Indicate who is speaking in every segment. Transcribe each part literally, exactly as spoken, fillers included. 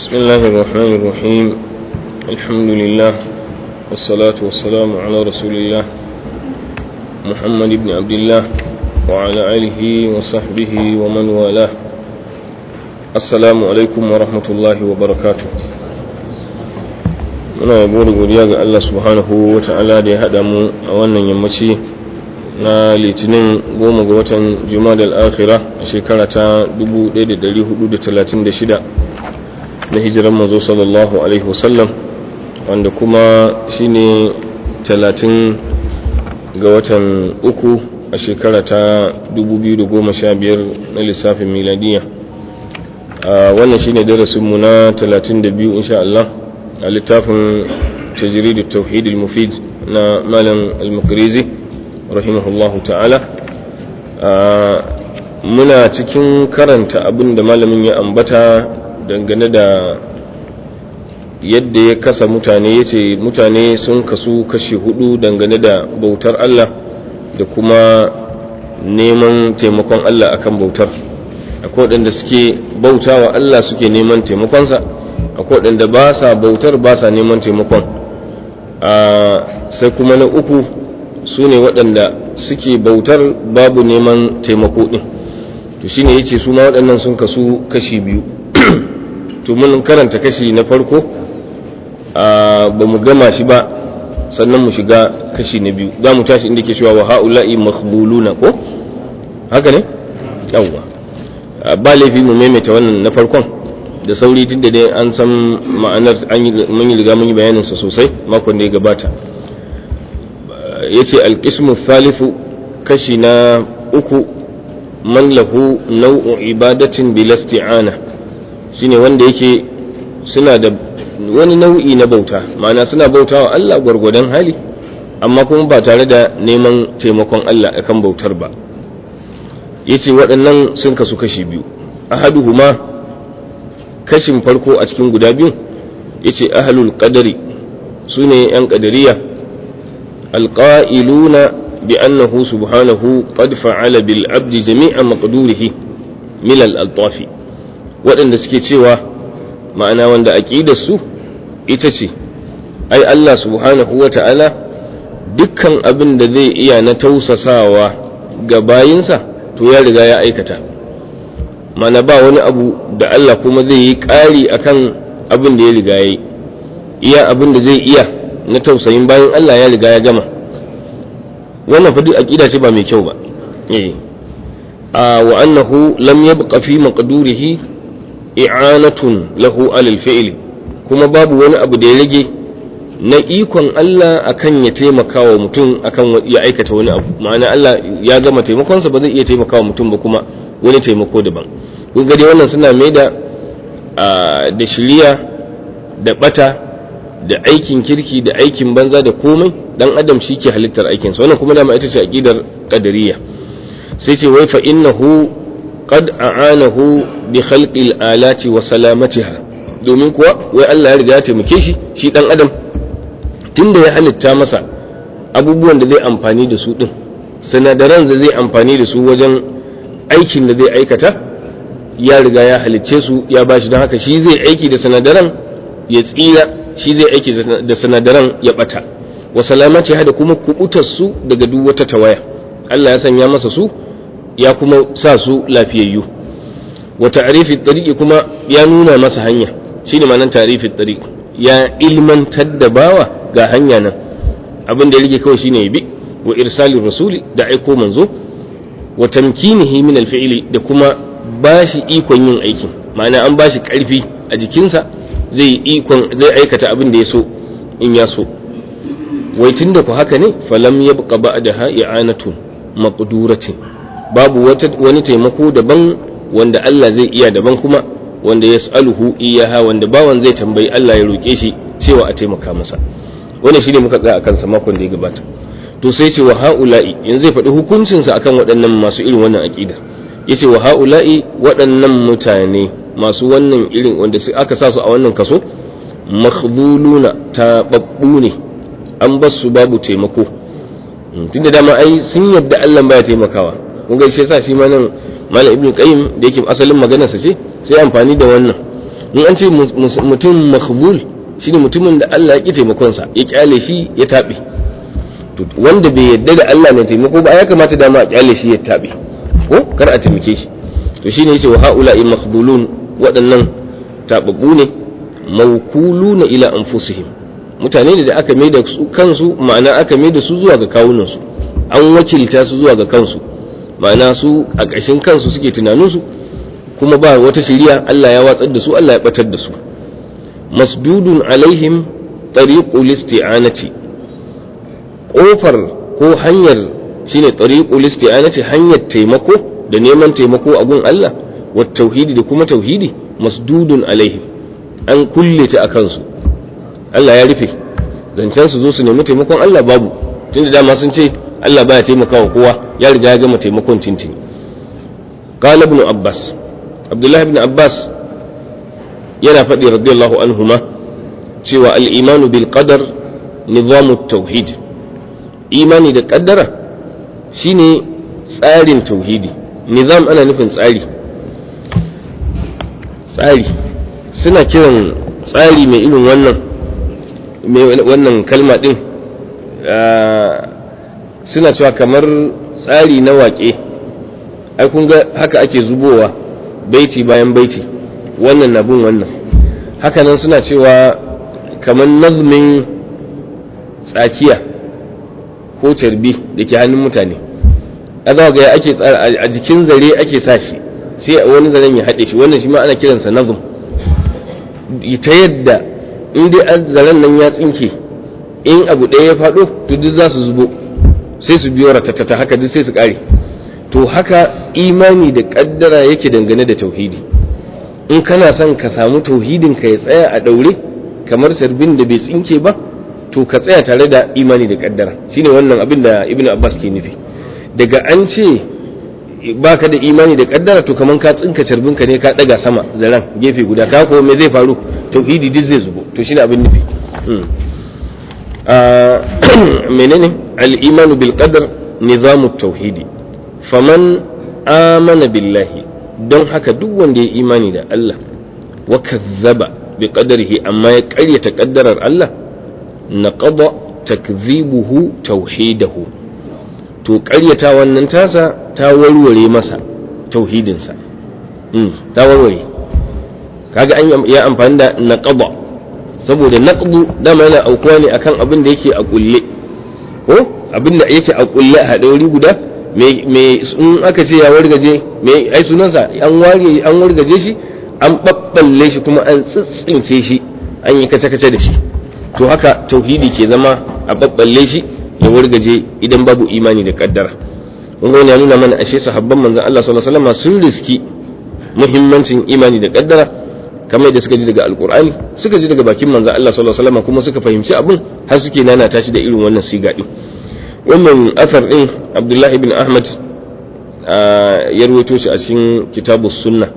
Speaker 1: بسم الله الرحمن الرحيم. الحمد لله والصلاة والسلام على رسول الله محمد بن عبد الله وعلى آله وصحبه ومن والاه. السلام عليكم ورحمة الله وبركاته. muna yabo da godiya ga Allah subhanahu wa ta'ala da ya haɗa mu a wannan yammaci na litinin goma ga watan Jumadal Akhira a shekara ta dubu ɗaya da ɗari hudu da talatin da shida na hijiran manzo sallallahu alaihi wasallam, wanda kuma shine talatin ga watan uku a shekara ta dubu biyu da goma sha biyar na lissafin miladiya. Wannan shine darasinmu na talatin da biyu insha Allah a littafin tajrid at-tauhid al-mufid na malam al-Maqrizi rahimahullahu ta'ala. Muna cikin karanta abin da malamin ya ambata dangane da yadda ya kasa mutane, yace mutane sun kasu kashi hudu dangane da bautar Allah da kuma neman taimakon Allah akan bautar. Akwai waɗanda suke bautawa Allah suke neman taimakonsa, akwai waɗanda ba sa bautar ba sa neman taimakon. Sai kuma na uku su ne waɗanda suke bautar babu neman taimako ɗin. To shi ne ya ce su ma waɗannan sun kasu kashi biyu. To mun karanta kashi na farko ba mu gama shi ba, sannan mu shiga kashi na biyu. Za mu tashi inda ke cewa wa ha'ula'i makhluluna, ko haka ne? Yawwa, ba laifi mu maimaita wannan na farkon da sauri, tunda dai an san ma'anar, mun yi riga mun yi bayaninsa sosai makon da ya gabata. Yace alqismu thalithu, kashi na uku, man lahu nau'u ibadatin bil isti'ana, shine wanda yake suna da wani nau'i na bauta, ma'ana suna bautawa Allah gwargwadon hali amma kuma ba tare da neman taimakon Allah akan bautar ba. Yace waɗannan sun kasu kashi biyu. Ahaduhuma, kashin farko a cikin guda biyu, yace ahlul qadari, sune yan qadariya, alqa'iluna bi annahu subhanahu qad fa'ala bil abdi jami'a maqdurihi min al altafi, waɗanda suke cewa ma'ana wanda aqidar su ita ce ai Allah subhanahu wata'ala dukkan abin da zai iya na tausasawa ga bayinsa to ya riga ya aikata. Mana ba wani abu da Allah kuma zai yi ƙari akan abin da ya riga ya yi. Iya abin da zai iya na tausayin bayan Allah ya riga ya gama. Wannan fa duk aqida ce ba mai kyau ba. Eh. A wa annahu lam yabqa fi maqdurihi i'anatun lahu alal fi'l, kuma babu wani abu da ya rage na ikon Allah akan ya taimakawa mutum akan ya aikata wani abu. Ma'ana Allah ya gama taimakonsa, ba zai iya taimakawa mutum ba kuma wani taimako daban. Kun ga dai wannan suna mai da da shiriya da bata da aikin kirki da aikin banza da komai dan adam shi ke halittar aikinsa. Wannan kuma dama ita ce aqidar qadariyya. Sai ce wai fa innahu qad a'anahu bi khalqil alati wa salamatiha, domin kuwa wai Allah ya riga ya taimake shi shi dan adam tunda ya halitta masa abubuwan da zai amfani da su din, sinadaran da zai amfani da su wajen aikin da zai aikata, ya riga ya halicce su ya bashi, don haka shi zai aiki da sinadaran ya tsira, shi zai aiki da sinadaran ya bata. Wa salamati hada kuma kubutar su daga duk wata tawaya, Allah ya sanya masa su ya kuma sa su lafiyayyu. Wa ta'rifi tariqi, kuma ya nuna masa hanya, shine ma'anar ta'rifi tariqi, ya ilmantar da bawa ga hanya nan, abin da yake kawai shine ya bi. Wa irsalir rasuli, da aiko manzo. Wa tamkinihi min alfi'li, da kuma bashi ikon yin aikin, ma'ana an bashi karfi a jikinsa zai ikon zai aikata abin da ya so in ya so. Wai tunda ku haka ne, falam yabqa ba'daha i'anatun maqduratin, babu wata wani taimako daban wanda Allah zai iya daban kuma wanda yas'aluhu iyaha, wanda bawan zai tambayi Allah ya roke shi cewa a taimaka masa. Wannan shine muka tsaya akan sa makon da ya gabata. To sai ce wa ha'ula'i, yanzu zai faɗi hukuncinsa akan waɗannan masu irin wannan aƙida. Yace wa ha'ula'i, waɗannan mutane masu wannan irin wanda aka sa su a wannan kaso, makhduluna, taɓaɓɓu ne, an bar su babu taimako. Tunda dama ai sun yadda Allah baya taimakawa. Kun ga shi yasa shi ma nan Malam Ibn Qayyim da yake asalin maganarsa ce sai amfani da wannan in an ce mutum makhbul shine mutumin da Allah ya ki taimakon sa ya kyale shi ya tabe to wanda bai yadda da Allah ne taimako ba ya kamata da ma a kyale shi ya tabe ko kar a taimake shi to shine yace wa haula'i makhbulun waɗannan tababbu ne mawkuluna ila anfusihim mutane ne da aka mai da su kansu ma'ana aka mai da su zuwa ga kawunan su an wakilta su zuwa ga kansu ma'ana su a ƙashin kansu suke tunanin su kuma ba wata shari'a Allah ya watsar da su Allah ya batar da su masdudun alaihim tariqul isti'anati kofar ko hanyar shine tariqul isti'anati hanyar taimako da neman taimako a gun Allah wa tauhidi da kuma tauhidi masdudun alaihim an kulle ta akan su Allah ya rufe zancen su zo su nemi taimakon Allah babu tunda dama sun ce Allah baya taimakawa kowa ya riga ya gama taimakon tintini qala ibn abbas abdullah ibn abbas yana faɗi radiyallahu anhuma cewa al-imanu bil qadar nizamu tauhid imani da kaddara shine tsarin tauhidi nizam ana nufin tsari tsari suna kiran tsari mai irin wannan mai wannan kalma din suna cewa kamar tsari na waƙe ai kun ga haka ake zubowa baiti bayan baiti wannan na bin wannan haka nan suna cewa kamar nazmin tsakiya ko tarbi da ke hannun mutane a za ga ake a jikin zare ake sa shi sai wani zaren ya haɗe shi wannan shi ma ana kiransa nazm ta yadda in dai zaren nan ya tsinke in abu ɗaya ya faɗo to duk za su zubo sai su biyo ratatata haka duk sai su ƙare to haka imani da ƙaddara yake dangane da tauhidi in kana son ka samu tauhidin ka ya tsaya a ɗaure kamar sarbin da bai tsinke ba to ka tsaya tare da imani da ƙaddara shine wannan abin da ibnu abbas ke nufi daga an ce baka da imani da ƙaddara to kaman ka tsinka sarbin ka ne ka ɗaga sama zaran gefe guda ka ko me zai faru tauhidi duk zai zubo to shine abin nufi menene al-imanu bil qadar nizamu tauhidi faman amana billahi don haka duk wanda ya imani da Allah wa kazzaba bi qadarihi amma ya ƙaryata ƙaddarar Allah naqada takdhibuhu tauhidahu to ƙaryata wannan tasa ta warware masa tauhidinsa ta warware kaga an ya amfani da naqada saboda naqdu dama yana aukuwa ne akan abin da yake a kulle ko abin da yake a kulle a dauri guda me in aka ce ya wargaje me ai sunansa an ware an wargaje shi an babballe shi kuma an tsitsince shi an yi kace kace da shi to haka tauhidi ke zama a babballe shi ya wargaje idan babu imani da kaddara wannan ya nuna mana ashe sahabban manzon Allah sallallahu alaihi wasallam sun riski muhimmancin imani da kaddara kamar da suka ji daga alkur'ani suka ji daga bakin manzon Allah sallallahu alaihi wasallam kuma suka fahimci abin har suke nanata shi da irin wannan siga din wannan asar din Abdullahi ibn Ahmad ya rawaito shi a cikin kitabus sunna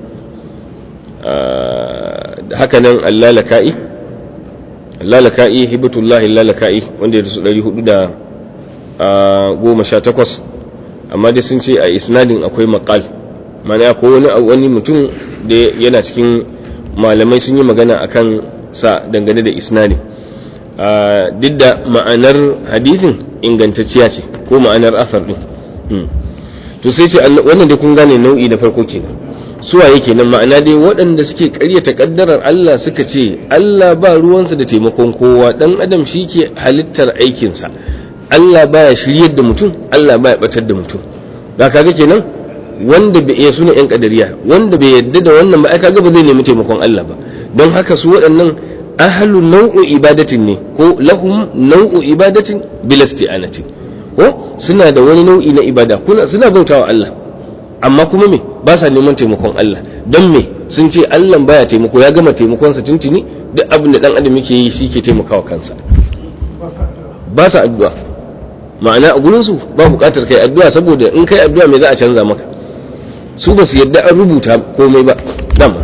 Speaker 1: haka nan al-lalaka'i al-lalaka'i hibatullahi al-lalaka'i wanda ya rasu ɗari hudu da goma sha takwas amma dai sun ce a isnadin akwai maqal mana ko wani wani mutum da yana cikin malamai sun yi magana akan sa dangane da isnadin duk da ma'anar hadithin ingantacciya ce ko ma'anar asar din to sai ce wannan da kun gane nau'i na farko kenan suwa yake nan ma'ana dai waɗanda suke ƙaryata ƙaddarar Allah suka ce Allah ba ruwansa da taimakon kowa dan adam shi ke halittar aikinsa Allah baya shiryar da mutum Allah baya batar da mutum da kaga kenan wanda bai iya suna yan kadariya wanda bai yadda da wannan ba ai kaga ba zai nemi taimakon Allah ba don haka su waɗannan ahlu nau'u ibadatin ne ko lahum nau'u ibadatin bila isti'anati ko suna da wani nau'i na ibada kuna suna bautawa Allah amma kuma me ba sa neman taimakon Allah don me sun ce Allah baya taimako ya gama taimakon sa tuntuni duk abin da dan adam yake yi shi ke taimakawa kansa ba sa addu'a ma'ana a gurin su ba buƙatar kai addu'a saboda in kai addu'a me za a canza maka su ba su yadda an rubuta komai ba dama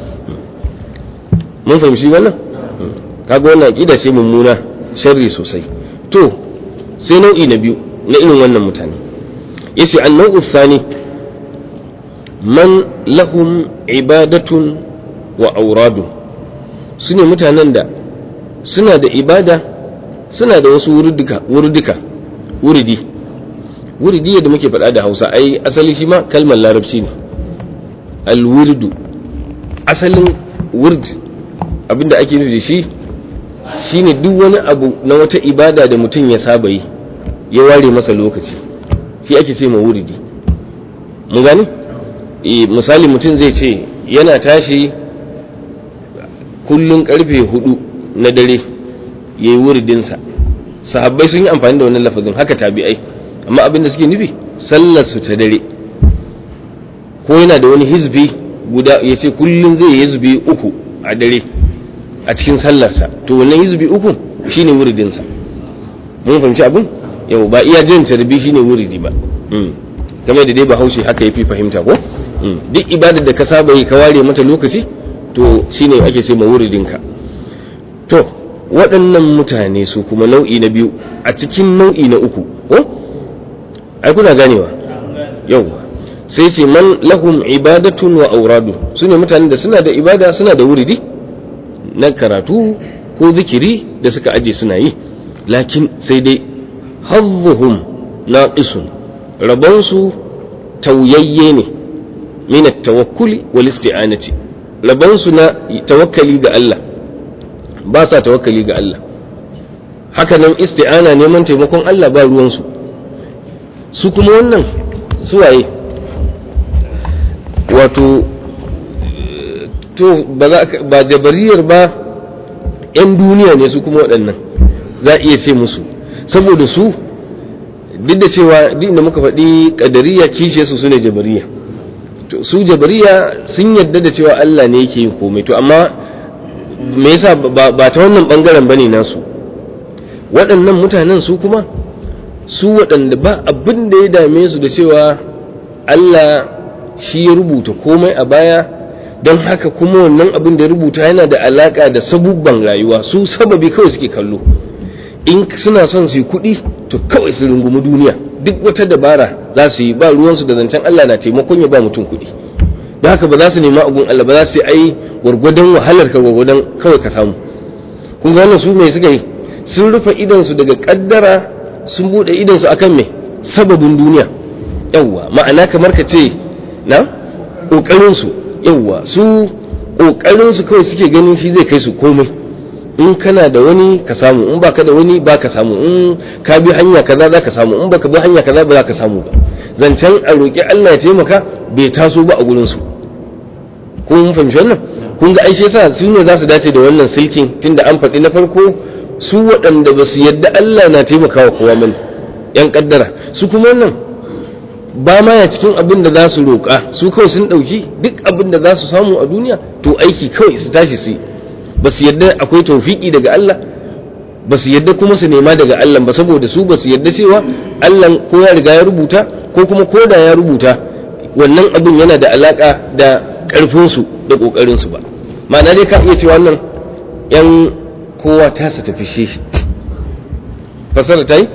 Speaker 1: mun fahimci wannan kaga wannan aqida ce mummuna sharri sosai to sai nau'i na biyu na irin wannan mutane yace an-nau'u thani man lahum ibadatun wa awradun su ne mutanen da suna da ibada suna da wasu wurduka wurduka wuridi wuridi yadda muke faɗa da Hausa ai asali shi ma kalmar larabci ne al-wurdu asalin wurd abinda ake nufi da shi shine duk wani abu na wata ibada da mutum ya saba yi ya ware masa lokaci shi ake ce ma wuridi mun gani eh misali mutum zai ce yana tashi kullun karfe hudu na dare yayi wuridin sa sahabbai sun yi amfani da wannan lafazin haka tabi'ai amma abinda suke nufi sallar su ta dare ko yana da wani hizbi guda yace kullun zai yi hizbi uku a dare a cikin sallarsa to wannan hizbi uku shine wuridin sa mun fahimci abin yau ba iya jin tarbi shine wuridi ba kamar da dai Bahaushe haka yafi fahimta ko duk ibadar da ka saba yi ka ware mata lokaci to shine ake ce ma wuridin ka to waɗannan mutane su kuma nau'i na biyu a cikin nau'i na uku ko ai kuna ganewa yau sai ce man lahum ibadatun wa auradu sune mutanen da suna da ibada suna da wuridi na karatu ko zikiri da suka aje suna yi lakin sai dai hazzuhum naqisun rabansu tauyayye ne min at-tawakkuli wal isti'anati rabansu na tawakkali ga Allah ba sa tawakkali ga Allah haka nan isti'ana neman taimakon Allah ba ruwansu su kuma wannan suwaye wato to ba jabariyar ba 'yan duniya ne su kuma waɗannan za a iya ce musu saboda su duk da cewa duk da muka faɗi ƙadariya kishe su su ne jabariya to su jabariya sun yadda da cewa Allah ne yake yin komai to amma me yasa ba ta wannan bangaren bane nasu waɗannan mutanen su kuma su waɗanda ba abin da ya dame su da cewa Allah shi ya rubuta komai a baya don haka kuma wannan abin da ya rubuta yana da alaka da sabubban rayuwa su sababi kawai suke kallo in suna son su yi kuɗi to kawai su rungumi duniya duk wata dabara za su yi ba ruwansu da zancen Allah na taimakon ya ba mutum kuɗi don haka ba za su nema abun Allah ba za su yi ai gwargwadon wahalar ka gwargwadon kawai ka samu kun ga wannan su mai suka yi sun rufe idansu daga kaddara sun bude idansu akan me sababin duniya yawwa ma'ana kamar ka ce na kokarin su yawwa su kokarin su kawai suke ganin shi zai kai su komai in kana da wani ka samu in baka da wani ba ka samu in ka bi hanya kaza za ka samu in baka bi hanya kaza ba za ka samu ba zancen a roƙi Allah ya taimaka bai taso ba a gurin su ko mun fahimci wannan kun ga aishe sa su ne za su dace da wannan silkin tunda an faɗi na farko su waɗanda ba su yadda Allah na taimakawa kowa mani yan kaddara su kuma wannan ba ma ya cikin abin da za su roƙa su kawai sun ɗauki duk abin da za su samu a duniya to aiki kawai su tashi su yi ba su yadda akwai tawfiki daga Allah ba su yadda kuma su nema daga Allah ba saboda su ba su yadda cewa Allah ko ya riga ya rubuta ko kuma ko da ya rubuta wannan abin yana da alaka da karfin su da kokarin su ba ma'ana dai ka iya cewa wannan yan kowa ta sa tafi shi fasara tai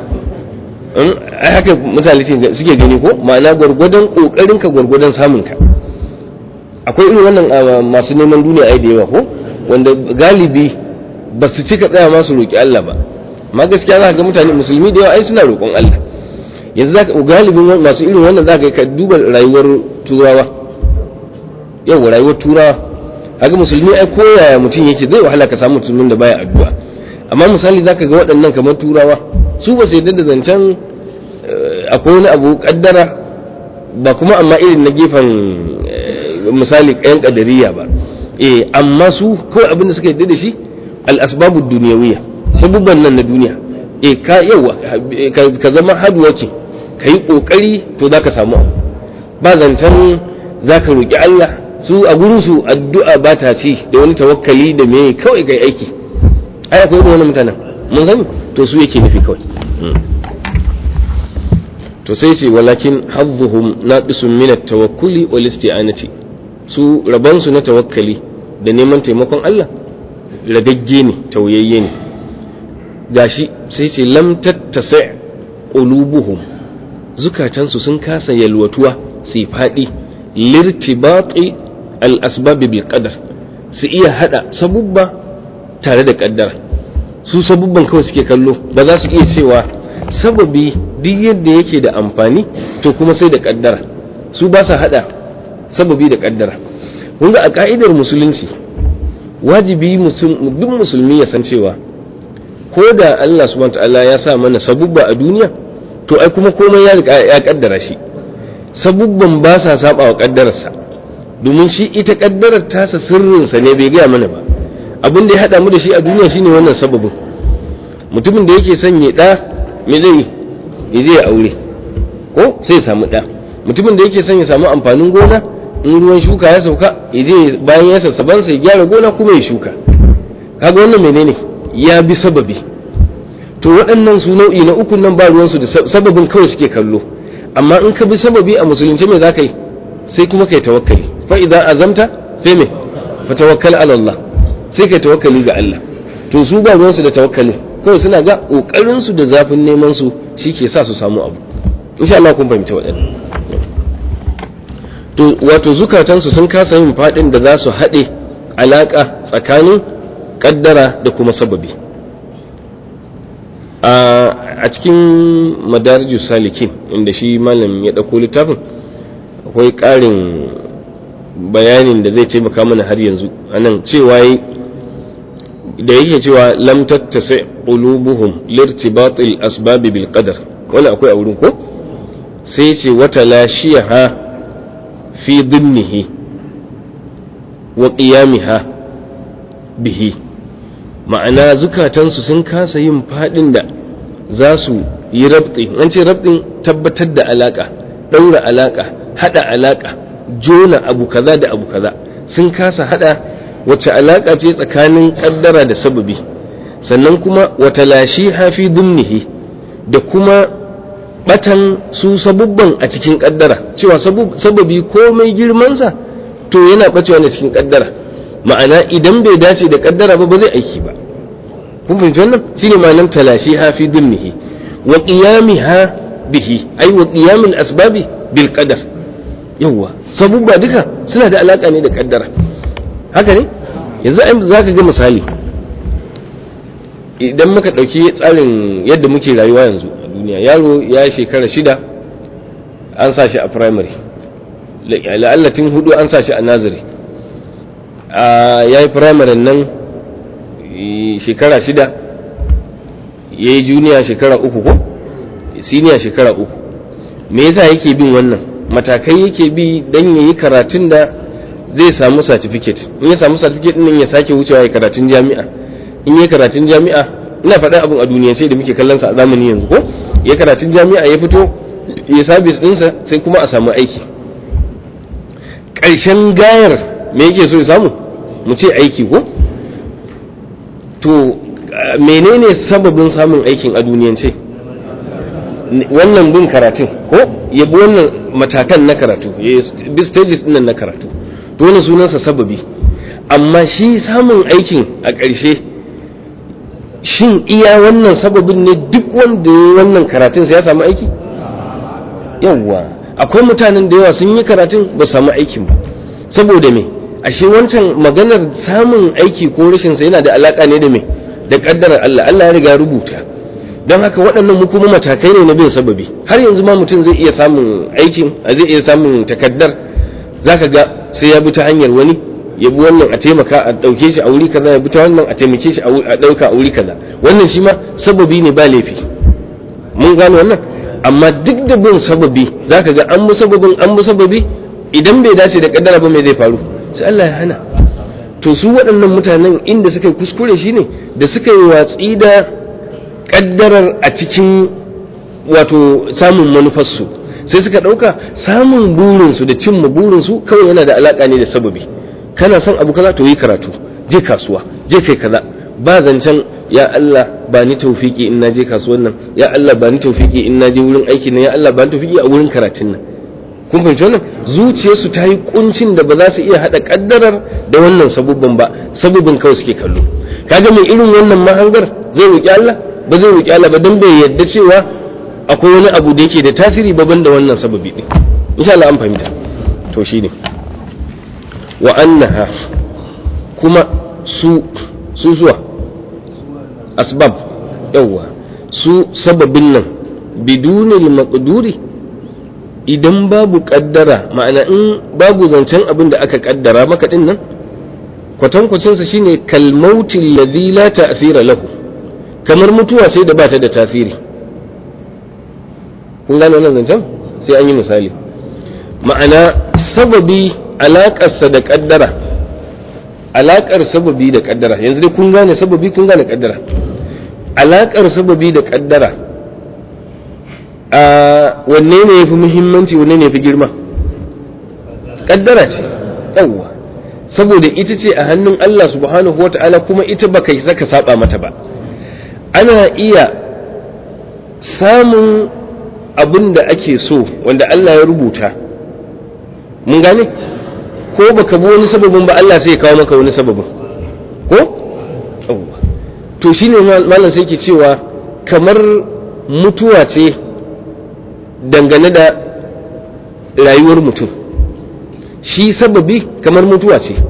Speaker 1: ai haka mutane suke gani ko ma'ana gwargwadon kokarin ka gwargwadon samun ka akwai irin wannan masu neman duniya ai da yawa ko wanda galibi ba su cika tsaya masu roƙi Allah ba ma gaskiya za ka ga mutane musulmi da yawa ai suna roƙon Allah yanzu za ka galibin masu irin wannan za ka duba rayuwar turawa yau rayuwar turawa haka musulmi ai koyaya mutum yake zai wahala ka samu musulmin da baya addu'a amma misali za ka ga waɗannan kamar turawa su ba su yarda da zancen akwai wani abu kaddara ba kuma amma irin na gefen misali ƙayan ƙadariya ba eh amma su kawai abin da suka yadda da shi al-asbabu dunyawiyya sabubban nan na duniya eh ka yawa ka zama hardworking kai kokari to zaka samu abu ba zancen zaka roki Allah su a gurin su addu'a ba ta ci da wani tawakkali da me kawai kai aiki ai akwai wani mutanen mun sani to su yake nufi kawai to sai ce walakin hadduhum naqisun min at-tawakkuli wal isti'anati su rabansu na tawakkali da neman taimakon Allah ragagge ne tauyayye ne gashi sai ce lam tattasi qulubuhum zukatansu sun kasa yalwatuwa sai fadi lirtibati al-asbab bil qadar su iya hada sabubba tare da kaddara. Su sabubban kawai suke kallo, ba za su iya cewa sababi duk yadda yake da amfani to kuma sai da kaddara. Su ba sa hada sababi da kaddara. kun ga a ka'idar musulunci wajibi duk musulmi ya san cewa ko da Allah subhanahu wataala ya sa mana sabubba a duniya to ai kuma komai ya ya kaddara shi. Sabubban ba sa saba wa kaddararsa, domin shi ita kaddarar tasa sirrinsa ne bai gaya mana ba. Abin da ya hada mu da shi a duniya shine wannan sababin. Mutumin da yake son ya da me zai yi zai aure ko sai samu da. Mutumin da yake son ya samu amfanin gona, in ruwan shuka ya sauka ya je bayan ya sassaban sai gyara gona kuma ya shuka. Kaga wannan menene ya bi sababi. To waɗannan su nau'i na uku nan ba ruwansu da sababin kawai suke kallo. Amma in ka bi sababi a musulunci me za ka yi? Sai kuma kai tawakkali. Fa idan azamta sai me fa tawakkal ala Allah, sai kai tawakkali ga Allah. To su ba ruwansu da tawakkali, kawai suna ga kokarin su da zafin neman su shike sa su samu abu. Insha Allah kun fahimta waɗannan. To wato zukatan su sun kasa yin fadin da za su haɗe alaka tsakanin kaddara da kuma sababi. A cikin madarijus salikin inda shi malam ya ɗauko littafin akwai ƙarin bayanin da zai taimaka mana har yanzu anan cewa da yake cewa lam tattasi qulubuhum lirtibatil asbab bil qadar, wala akwai a wurin ko sai ce wata lashiha fi dhimnihi wa qiyamiha bihi, ma'ana zukatansu sun kasa yin fadin da za su yi rabti. An ce rabtin tabbatar da alaka, daura alaka, hada alaka, jona abu kaza da abu kaza. Sun kasa hada wace alaka ce tsakanin kaddara da sababi, sannan kuma wata lashi hafi dumnihi da kuma batan su sabubban a cikin kaddara, cewa sababi komai girmansa to yana bacewa ne cikin kaddara. Ma'ana idan bai dace da kaddara ba ba zai aiki ba. kun fahimci wannan shine ma'anar talashiha fi dhimmihi wa qiyamiha bihi, ai wa qiyamil asbabi bil qadar. yawa sabubba duka suna da alaka ne da kaddara, haka ne. yanzu ai zaka ga misali, idan muka dauki tsarin yadda muke rayuwa yanzu a duniya, yaro ya shekara shida an sa shi a primary, la'allatin hudu an sa shi a nursery, ya yi primary nan shekara shida, ya yi junior shekara uku ko senior shekara uku. Me yasa yake bin wannan matakai? Yake bi dan ya yi karatun da zai samu certificate. In ya samu certificate din ya sake wucewa ya karatun jami'a. In ya karatun jami'a, ina faɗa abin a duniya sai da muke kallon sa a zamani yanzu ko, ya karatun jami'a ya fito ya service ɗinsa sai kuma a samu aiki. Ƙarshen gayar me yake so ya samu? Mu ce aiki ko? To menene sababin samun aikin a duniyance? Wannan bin karatun ko ya bi wannan matakan na karatu, ya bi stages ɗin na karatu, to wannan sunansa sababi. Amma shi samun aikin a ƙarshe, shin iya wannan sababin ne duk wanda ya yi wannan karatun sai ya samu aiki? Yawwa, akwai mutanen da yawa sun yi karatun ba samu aikin ba. Saboda me? Ashe wancan maganar samun aiki ko rashin sa yana da alaka ne da me? Da kaddarar Allah. Allah ya riga rubuta. Don haka waɗannan mu kuma matakai ne na bin sababi. Har yanzu ma mutum zai iya samun aikin, zai iya samun takaddar, zaka ga sai ya bi ta hanyar wani, ya bi wannan a taimaka a ɗauke shi a wuri kaza, ya bi ta wannan a taimake shi a ɗauka a wuri kaza. Wannan shi ma sababi ne ba laifi. Mun gano wannan? Amma duk da bin sababi zaka ga an bi sababin an bi sababi, idan bai dace da kaddara ba me zai faru? Sai Allah ya hana. To su waɗannan mutanen inda suka yi kuskure shine da suka yi watsi da kaddarar a cikin wato samun manufarsu, sai suka ɗauka samun burinsu da cimma burinsu kawai yana da alaƙa ne da sababi. Kana son abu kaza to yi karatu, je kasuwa, je kai kaza. Ba zancen ya Allah ba ni taufiki in na je kasuwan nan, ya Allah ba ni taufiki in na je wurin aiki nan, ya Allah ba ni taufiki a wurin karatun nan. Kun fahimci wannan? Zuciyarsu ta yi kuncin da ba za su iya haɗa ƙaddarar da wannan sabubban ba, sabubin kawai suke kallo. Kaga mai irin wannan mahangar zai roƙi Allah? Ba zai roƙi Allah ba, don bai yarda cewa akwai wani abu da yake da tasiri ba banda wannan sababi din. Insha Allah an fahimta. To shine wa annaha kuma su su zuwa asbab yawa su sababin nan bidunil maqduri idan babu kaddara ma'ana in babu zancen abin da aka kaddara maka din nan kwatankwacinsa shine kalmautin ladhi la ta'thira lahu kamar mutuwa sai da bata da tasiri kun gane wannan zancen sai an yi misali ma'ana sababi alaƙarsa da kaddara alaƙar sababi da kaddara yanzu dai kun gane sababi kun gane kaddara alaƙar sababi da kaddara a wanne ne yafi muhimmanci wanne ne yafi girma kaddara ce yawwa saboda ita ce a hannun Allah subhanahu wata'ala kuma ita baka yi saka saba mata ba ana iya samun abin da ake so wanda Allah ya rubuta mun gane ko baka bi wani sababin ba Allah sai ya kawo maka wani sababin ko to shine malam sai yake cewa kamar mutuwa ce dangane da rayuwar mutum shi sababi kamar mutuwa ce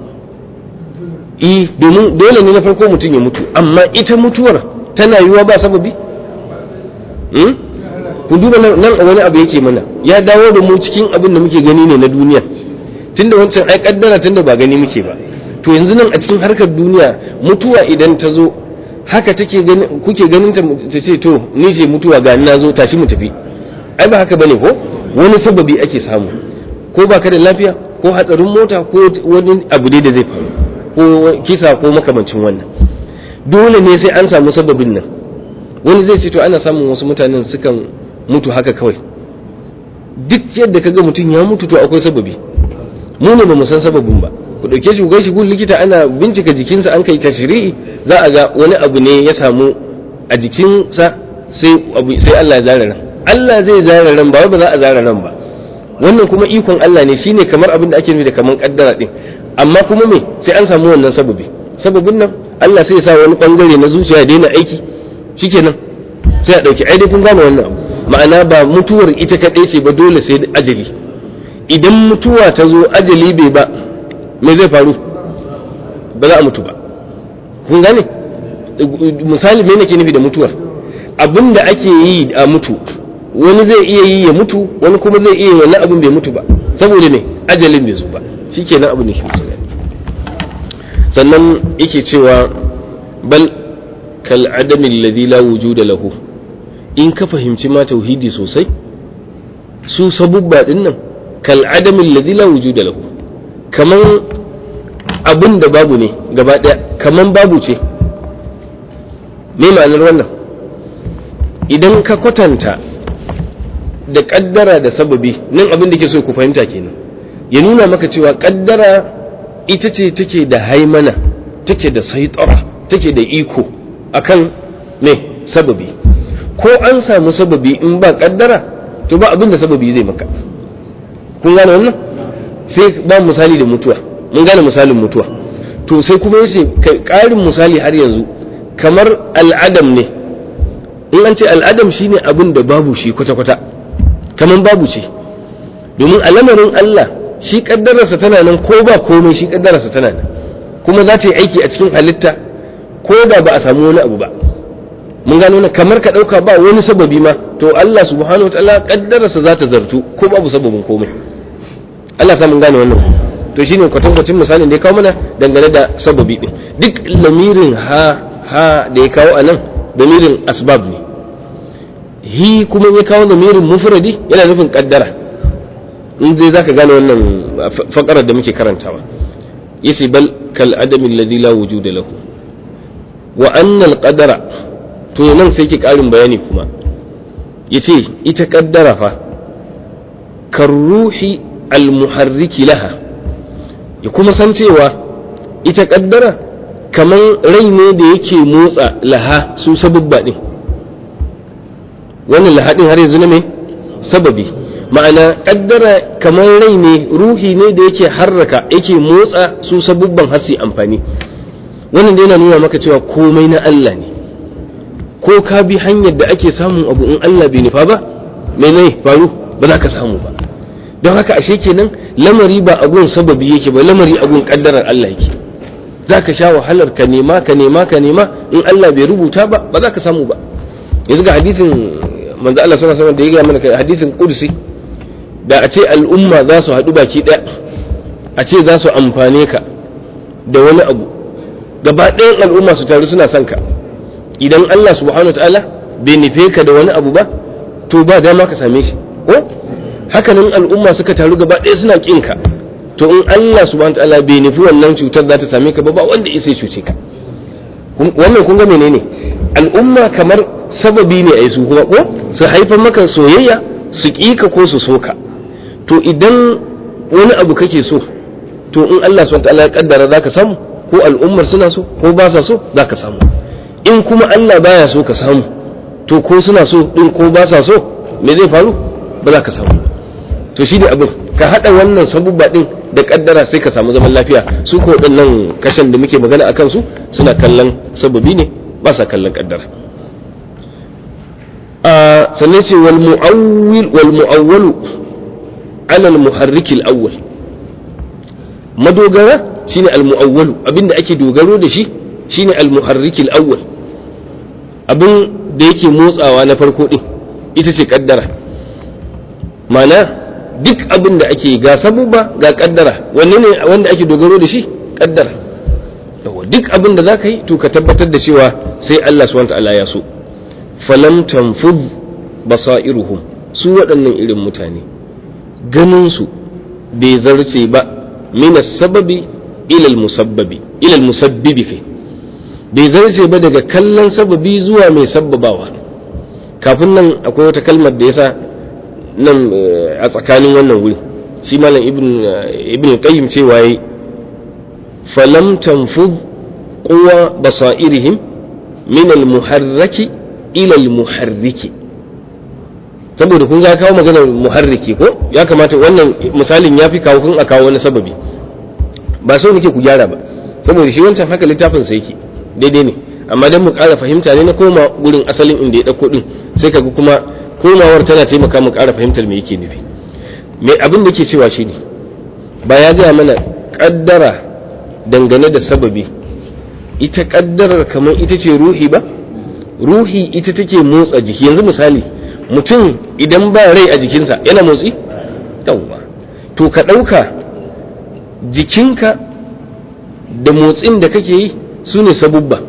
Speaker 1: eh domin dole ne na farko mutum ya mutu amma ita mutuwar tana yiwuwa ba sababi hmm? ku duba nan wani abu yake mana ya dawo da mu cikin abin da muke gani ne na duniya tunda wancan ai kaddara tunda ba gani muke ba to yanzu nan a cikin harkar duniya mutuwa idan ta zo haka take gani kuke ganin ta ce to ni ce mutuwa ga na zo tashi mu tafi ai ba haka bane ko wani sababi ake samu ko ba ka da lafiya ko hatsarin mota ko wani abu dai da zai faru ko kisa ko makamancin wannan dole ne sai an samu sababin nan wani zai ce to ana samun wasu mutanen sukan mutu haka kawai duk yadda kaga mutum ya mutu to akwai sababi mu ne ba mu san sababin ba ku dauke shi ku gaishe gun likita ana bincika jikinsa an kai tashri'i za a ga wani abu ne ya samu a jikinsa sai abu sai Allah ya zara ran Allah zai zara ran ba ba za a zara ran ba wannan kuma ikon Allah ne shine kamar abin da ake nufi da kaman kaddara din amma kuma me sai an samu wannan sababi sababin nan Allah sai ya sa wani bangare na zuciya daina aiki shikenan sai a dauki ai dai kun gane wannan abu ma'ana ba mutuwar ita kadai ce ba dole sai ajali idan mutuwa ta zo ajali bai ba me zai faru ba za a mutu ba kun gane misali me nake nufi da mutuwar abinda ake yi a mutu wani zai iya yi ya mutu wani kuma zai iya wani abin bai mutu ba saboda me ajalin bai zo ba shikenan abu ne shi sannan yake cewa bal kal adami alladhi la wujuda lahu in ka fahimci ma tauhidi sosai su sabubba din nan kal adami alladhi la wujuda lahu kaman abin da babu ne gaba daya kaman babu ce me ma'anar wannan idan ka kwatanta da kaddara da sababi nan abin da ke so ku fahimta kenan ya nuna maka cewa kaddara ita ce take da haimana take da saitara take da iko akan me sababi ko an samu sababi in ba kaddara to ba abin da sababi zai maka kun gane wannan sai ba misali da mutuwa mun gane misalin mutuwa to sai kuma yace ƙarin misali har yanzu kamar al'adam ne in an ce al'adam shine abin da babu shi kwata-kwata kaman babu ce domin a lamarin Allah shi kaddararsa tana nan ko ba komai shi kaddararsa tana nan kuma za ta yi aiki a cikin halitta ko da ba a samu wani abu ba mun gano na kamar ka dauka ba wani sababi ma to Allah subhanahu wataala kaddararsa za ta zartu ko babu sababin komai Allah sa mun gane wannan to shine kwatankwacin misalin da ya kawo mana dangane da sababi din duk lamirin ha ha da ya kawo anan lamirin asbab ne hi kuma ya kawo lamirin mufradi yana nufin kaddara in zai zaka gane wannan fakarar da muke karantawa yace bal kal adami alladhi la wujuda lahu wa anna al qadara to nan sai ki karin bayani kuma yace ita kaddara fa kar ruhi al muharriki laha ya kuma san cewa ita kaddara kaman rai ne da yake motsa laha su sababba din wannan lahadin har yanzu ne mai sababi ma'ana kaddara kamar rai ne ruhi ne da yake harraka yake motsa su sabubban hasi amfani wannan da yana nuna maka cewa komai na Allah ne ko ka bi hanyar da ake samun abu in Allah bai nufa ba menene faru ba za ka samu ba don haka ashe kenan lamari ba abun sababi yake ba lamari abun kaddarar Allah yake zaka sha wahalar ka nema ka nema ka nema in Allah bai rubuta ba ba za ka samu ba. yanzu ga hadisin manzo Allah sallallahu alaihi wasallam da ya ga mana hadisin qudsi da a ce al'umma za su haɗu baki ɗaya a ce za su amfane ka da wani abu gaba ɗayan al'umma su taru suna son ka, idan Allah subhanahu wataala bai nufe ka da wani abu ba to ba dama ka same shi ko haka nan al'umma suka taru gaba ɗaya suna ƙin ka, to in Allah subhanahu wataala bai nufi wannan cutar za ta same ka ba ba wanda isa cuce ka. Wannan kun ga menene, al'umma kamar sababi ne a yi su kuma ko su haifar maka soyayya su ƙi ka ko su so ka. To idan wani abu kake so to in Allah subhanahu wataala ya kaddara zaka samu, ko al'ummar suna so ko ba sa so zaka samu. In kuma Allah baya so ka samu to ko suna so din ko ba sa so me zai faru, ba za ka samu. To shi da abin ka hada wannan sabubba din da kaddara sai ka samu zaman lafiya. Su ko waɗannan kashin da muke magana akan su suna kallon sababi ne ba sa kallon kaddara. a sannan ce wal mu'awwil wal mu'awwalu ala al muharrik al awwal, madogara shine al mu'awwalu, abinda ake dogaro da shi shine al muharrik al awwal, abin da yake motsawa na farko din ita ce kaddara. mana duk abin da ake ga sabubba ga kaddara, wanne ne wanda ake dogaro da shi? Kaddara. Duk abin da zaka yi to ka tabbatar da cewa sai Allah subhanahu wataala ya so. Falam tanfud basairuhum, su waɗannan irin mutane ganin su bai zarce ba min as-sababi ila al-musabbabi ila al-musabbibi kai bai zarce ba daga kallon sababi zuwa mai sabbabawa. Kafin nan akwai wata kalmar da yasa nan a tsakanin wannan wuri shi malam ibn ibn qayyim cewa yi falam tanfud quwa basairihim min al-muharraki ila al-muharriki, saboda kun ga kawo maganar muharriki ko ya kamata wannan misalin ya fi kawo kun a kawo wani sababi, ba so nake ku gyara ba saboda shi wancan haka littafin sa yake daidai ne, amma dan mu ƙara fahimta ne na koma gurin asalin inda ya dauko din sai kaga kuma komawar tana taimaka mu ƙara fahimtar me yake nufi. Me abin da yake cewa shine ba ya ga mana kaddara dangane da sababi, ita kaddarar kamar ita ce ruhi ba, ruhi ita take motsa jiki. Yanzu misali mutum idan ba rai a jikinsa yana motsi yawwa, to ka ɗauka jikinka da motsin da kake yi su ne sabubba,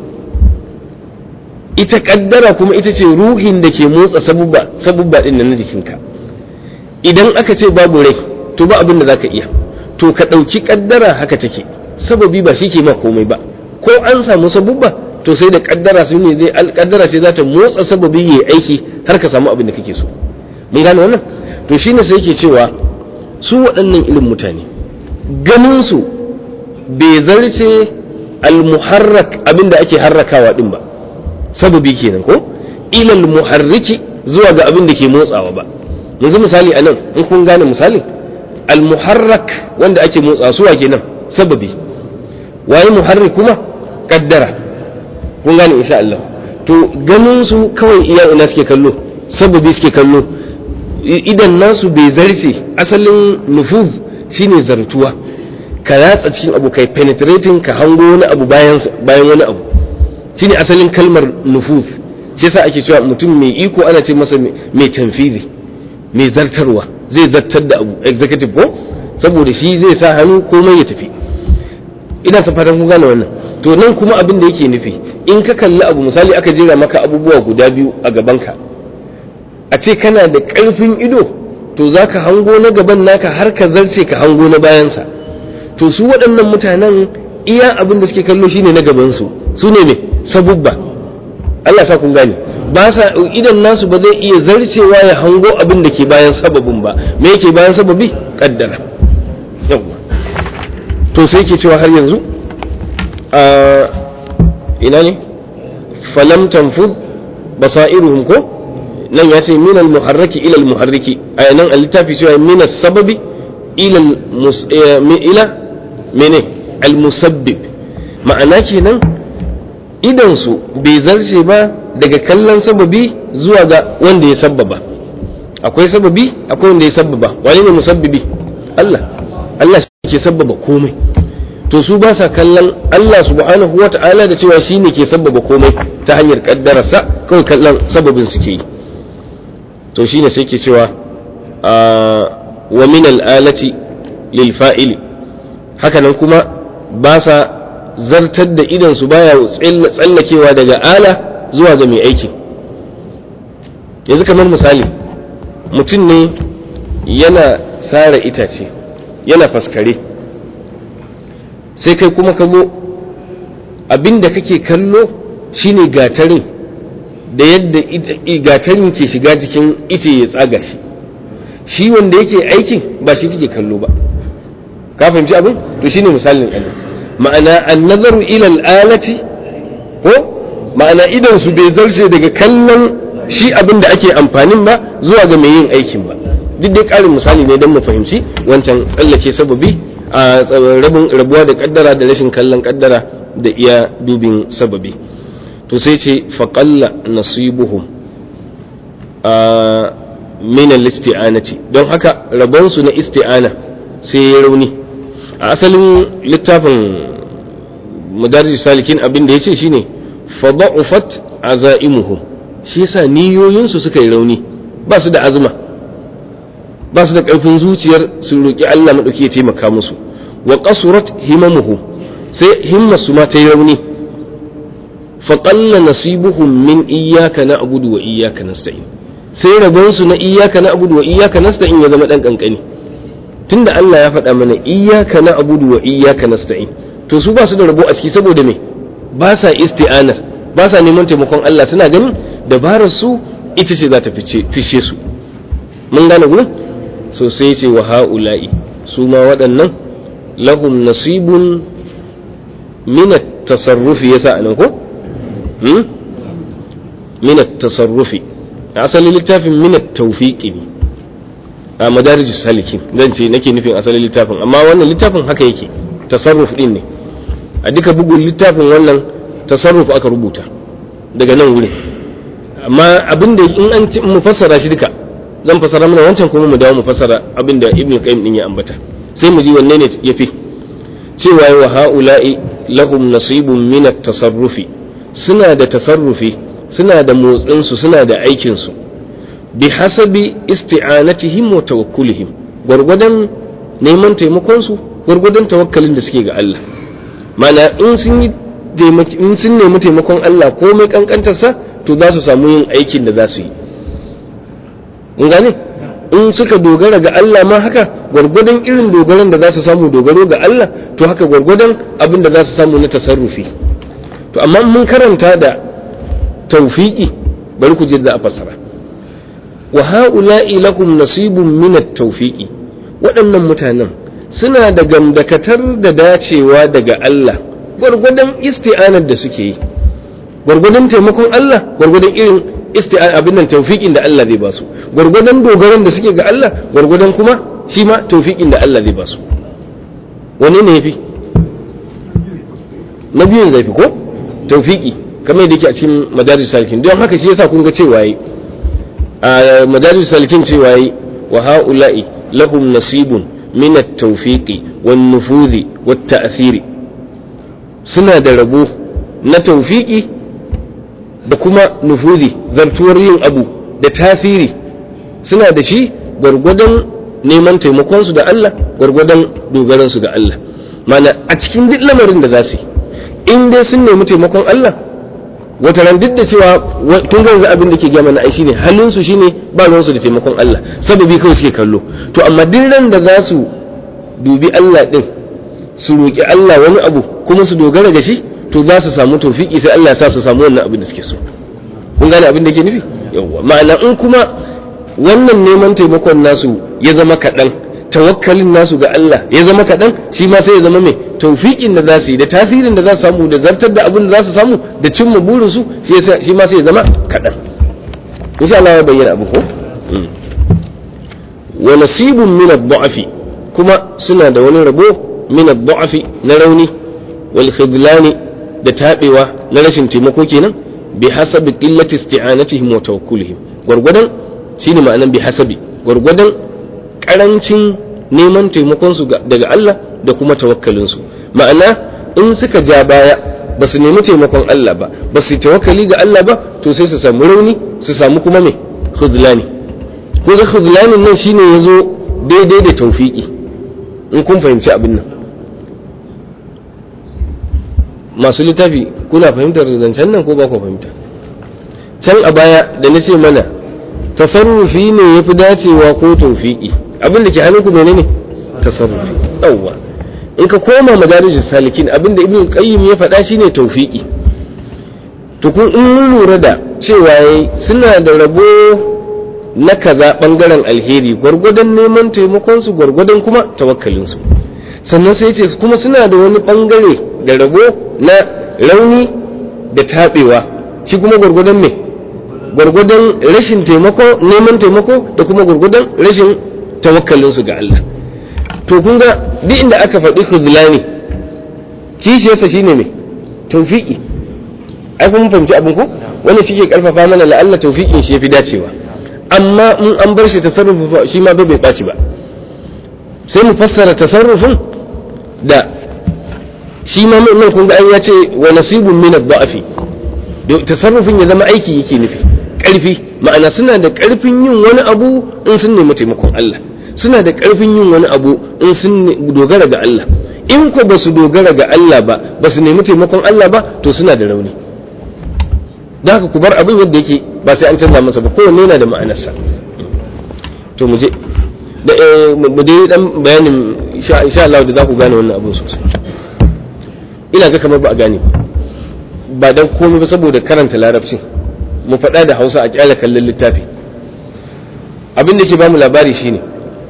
Speaker 1: ita kaddara kuma ita ce ruhin da ke motsa sabubba sabubba din nan na jikinka. Idan aka ce babu rai to ba abin da zaka iya, to ka ɗauki kaddara haka take, sababi ba shi ke ma komai ba, ko an samu sabubba to sai da kaddara su ne zai alkaddara sai za ta motsa sababi yayi aiki har ka samu abin da kake so. Mun gane wannan? To shine sai yake cewa su waɗannan irin mutane ganin su bai zarce al-muharrak abin da ake harrakawa din ba, sababi kenan ko ila al-muharriki zuwa ga abin da ke motsawa ba. Yanzu misali anan in kun gane misali, al-muharrak wanda ake motsa su wa kenan sababi, waye muharrik kuma kaddara. kun gane insha Allah. To ganin su kawai iya ina suke kallo, sababi suke kallo, idan nasu bai zarce. Asalin nufuz shine zartuwa, ka yatsa cikin abu kai penetrating ka hango wani abu bayan bayan wani abu, shine asalin kalmar nufuz. Shi yasa ake cewa mutum mai iko ana ce masa mai tanfizi, mai zartarwa, zai zartar da abu, executive ko, saboda shi zai sa hannu komai ya tafi. Ina ta fatan kun gane wannan. To nan kuma abin da yake nufi, in ka kalli abu misali aka jira maka abubuwa guda biyu a gabanka, a ce kana da ƙarfin ido to za ka hango na gaban naka har ka zarce ka hango na bayansa. To su waɗannan mutanen iya abin da suke kallo shine na gabansu, su ne mai sabubba. Allah sa kun gane, ba sa idan nasu ba zai iya zarcewa ya hango abin da ke bayan sababin ba. Me yake bayan sababi? Kaddara. Yawwa. To sai ke cewa har yanzu ina ne falam tanfud basairuhum ko nan ya ce min al-muharraki ila al-muharriki, a nan al-littafi cewa min as-sababi ila ila mene al-musabbib. Ma'ana kenan idan su bai zarce ba daga kallon sababi zuwa ga wanda ya sabbaba. Akwai sababi akwai wanda ya sabbaba. Wani ne musabbibi? Allah. Allah shi ke sabbaba komai. to su ba sa kallon Allah subhanahu wata'ala da cewa shine ke sabbaba komai ta hanyar kaddararsa, kawai kallon sababin suke yi. to shine sai ke cewa wa min al-alati lil fa'ili, hakanan kuma ba sa zartar da idan su baya tsallakewa daga ala zuwa ga mai aiki. yanzu kamar misali, mutum ne yana sare itace yana faskare, sai kai kuma ka zo abinda kake kallo shine gatarin da yadda gatarin ke shiga jikin ice ya tsaga shi, shi wanda yake aikin ba shi kake kallo ba. ka fahimci abin? to shine misalin Allah. ma'ana an-nazaru ila al-alati, ko ma'ana idan su bai zarce daga kallon shi abin da ake amfanin ba zuwa ga mai yin aikin ba. duk dai ƙarin misali ne don mu fahimci wancan tsallake sababi a rabin rabuwa da kaddara da rashin kallon kaddara da iya dubin sababi. to sai ce faqalla nasibuhum a min al-isti'anati, don haka rabon su na isti'ana sai ya rauni. a asalin littafin madarij salikin abin da yace shine fada'ufat azaimuhum, shi yasa niyoyin su suka yi rauni, ba su da azuma, ba su da ƙarfin zuciyar su roƙi Allah maɗauki ya taimaka musu. wa qasurat himamuhum, sai himmasu ma ta yi rauni. fa qalla nasibuhum min iyyaka na'budu wa iyyaka nasta'in, sai rabon su na iyyaka na'budu wa iyyaka nasta'in ya zama dan kankani. tunda Allah ya faɗa mana iyyaka na'budu wa iyyaka nasta'in, to su ba su da rabo a ciki, saboda me? ba sa isti'anar, ba sa neman taimakon Allah, suna ganin dabarar su ita ce za ta fice su. mun gane gurin? so sai ce wa ha'ula'i, su ma waɗannan lahum nasibun min at-tasarrufi, yasa anan ko hmm min at-tasarrufi, asalin littafin min at-tawfiqi ne a madarijus salikin, zan ce nake nufin asalin littafin, amma wannan littafin haka yake tasarruf din ne. a duka bugun littafin wannan tasarruf aka rubuta daga nan wurin, amma abinda in an mu fassara shi duka, zan fasara mana wancan kuma mu dawo mu fasara abinda ibnu qayyim din ya ambata, sai mu ji wanne ne yafi. cewa wa haula'i lahum nasibun min at-tasarrufi, suna da tasarrufi, suna da motsin su, suna da aikin su, bi hasabi isti'anatihim wa tawakkulihim, gurgudan neman taimakon su, gurgudan tawakkalin da suke ga Allah. mana in sun yi in sun nemi taimakon Allah komai kankantar sa, to za su samu yin aikin da za su yi. in gane in suka dogara ga Allah ma haka, gwargwadon irin dogaran da za su samu dogaro ga Allah, to haka gwargwadon abin da za su samu na tasarrufi. to amma mun karanta da tawfiqi, bari ku je da a fassara. wa ha'ula'i lahum nasibun min at-tawfiqi, waɗannan mutanen suna da gamdakatar da dacewa daga Allah gwargwadon isti'anar da suke yi, gwargwadon taimakon Allah, gwargwadon irin isti'an abin nan tawfiqin da Allah zai ba su, gwargwadon dogaran da suke ga Allah, gwargwadon kuma shi ma tawfiqin da Allah zai ba su. wanne ne yafi? na biyun zai fi ko tawfiqi, kamar yadda yake a cikin madarij salikin. don haka shi yasa kun ga cewa yi a madarij salikin cewa yi wa ha'ula'i lahum nasibun min at-tawfiqi wan nufuzi wat ta'thiri, suna da rabo na tawfiqi da kuma nufuzi, zartuwar yin abu da tasiri, suna da shi gwargwadon neman taimakon su da Allah, gwargwadon dogaran su ga Allah. mana a cikin duk lamarin da za su yi, in dai sun nemi taimakon Allah, wata ran duk da cewa tun yanzu abin da ke gama na ai shine halin su shine ba ruwan su da taimakon Allah, sababi kawai suke kallo. to amma duk ran da za su dubi Allah din, su roki Allah wani abu kuma su dogara ga shi, to za su samu tawfiki, sai Allah ya sa su samu wannan abin da suke so. kun gane abin da ke nufi? yawa ma'ana in kuma wannan neman taimakon nasu ya zama kaɗan, tawakkalin nasu ga Allah ya zama kaɗan, shi ma sai ya zama mai tawfiqin da za su yi da tasirin da za su samu da zartar da abin da za su samu da cimma burinsu, shi ma sai ya zama kaɗan. insha Allah ya bayyana abu ko. wa nasibun min ad-da'fi, kuma suna da wani rabo min ad-da'fi na rauni, wal khidlani da tabewa na rashin taimako kenan, bi hasabi qillati isti'anatihim wa tawakkulihim, gurgudan shine ma'anan bi hasabi, gurgudan karancin neman taimakon su daga Allah da kuma tawakkalinsu. Ma'ana in suka ja baya ba su nemi taimakon Allah ba, ba su tawakkali ga Allah ba, to sai su samu rauni, su samu kuma me khudlani. Ko ga khudlanin nan shine yazo daidai da tawfiki, in kun fahimci abin nan. Masu littafi kuna fahimtar zancen nan ko ba ku fahimta? Can a baya da na ce mana tasarrufi ne yafi dacewa ko tawfiki, abin da ke hannunku menene tasarrufi. Yawwa, in ka koma madarijus salikin abin da ibnu qayyim ya faɗa shine tawfiki. To kun in mun lura da cewa suna da rabo na kaza bangaren alheri gwargwadon neman taimakon su, gwargwadon kuma tawakkalin su. Sannan sai ce kuma suna da wani bangare da rabo na rauni da tabewa, shi kuma gwargwadon me gwargwadon rashin taimako, neman taimako da kuma gwargwadon rashin tawakkalin su ga Allah. To kun ga duk inda aka faɗi khudlani kishiyarsa shine me tawfiki. Ai kun fahimci abin ko wannan shi ke karfafa mana la'alla tawfiqin shi yafi dacewa, amma in an bar shi tasarrufu shi ma bai ɓaci ba. Sai mu fassara tasarrufin da shi ma nan kun ga an ya ce wa nasibun min ad-da'fi, tasarrufin ya zama aiki yake nufi, ƙarfi. Ma'ana suna da ƙarfin yin wani abu in sun nemi taimakon Allah, suna da ƙarfin yin wani abu in sun dogara ga Allah. In ko ba su dogara ga Allah ba, ba su nemi taimakon Allah ba, to suna da rauni. Da haka ku bar abin yadda yake, ba sai an canza masa ba, kowanne yana da ma'anarsa. To mu je da mu dai dan bayanin insha Allah da za ku gane wannan abin sosai. Ina ga kamar ba a gane ba dan komai ba saboda karanta larabcin, mu faɗa da Hausa a kyala kallon littafi. Abin da ke ba mu labari shine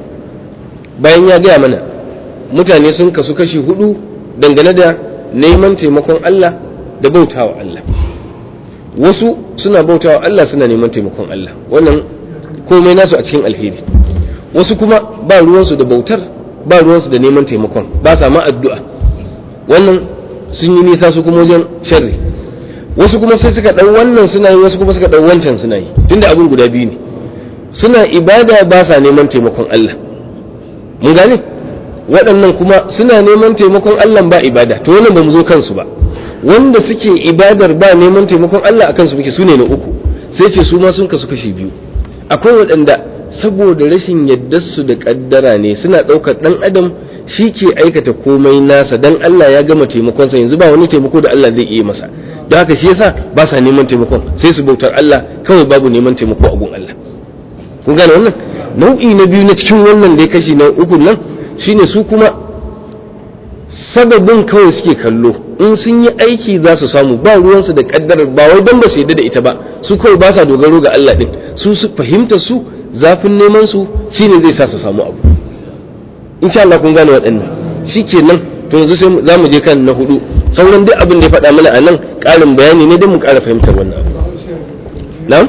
Speaker 1: bayan ya gaya mana mutane sun kasu kashi hudu dangane da neman taimakon Allah da bautawa Allah. Wasu suna bautawa Allah suna neman taimakon Allah, wannan komai nasu a cikin alheri. Wasu kuma ba ruwansu da bautar, ba ruwansu da neman taimakon, ba sa ma addu'a, wannan sun yi nisa su kuma wajen sharri. Wasu kuma sai suka ɗau wannan suna yi, wasu kuma suka ɗau wancan suna yi, tunda abin guda biyu ne. Suna ibada ba sa neman taimakon Allah, mun gane? Waɗannan kuma suna neman taimakon Allah ba ibada, to wannan ba mu zo kansu ba. Wanda suke ibadar ba neman taimakon Allah akan su muke, su ne na uku. Sai ce su ma sun kasu kashi biyu. Akwai waɗanda saboda rashin yaddarsu da kaddara ne suna ɗaukar ɗan adam shi ke aikata komai nasa, dan Allah ya gama taimakonsa, yanzu ba wani taimako da Allah zai iya masa, don haka shi yasa ba sa neman taimakon, sai su bautar Allah kawai, babu neman taimako a gun Allah. Kun gane wannan? Nau'i na biyu na cikin wannan da ya kashi na uku nan shine su kuma sababin kawai suke kallo, in sun yi aiki za su samu, ba ruwansu da kaddarar, ba wai don ba su yadda da ita ba, su kawai ba sa dogaro ga Allah din, su su fahimta su zafin neman su shine zai sa su samu abu. Insha Allah kun gane waɗannan, shikenan. To yanzu sai za mu je kan na hudu, sauran duk abin da ya faɗa mana a nan ƙarin bayani ne don mu ƙara fahimtar wannan abu. Na'am,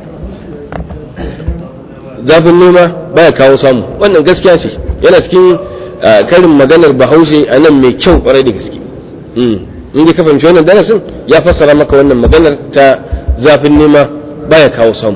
Speaker 1: zafin nema baya kawo samu, wannan gaskiya ce, yana cikin karin maganar Bahaushe a nan mai kyau kwarai da gaske. In ka fahimci wannan darasin ya fassara maka wannan maganar ta zafin nema baya kawo samu.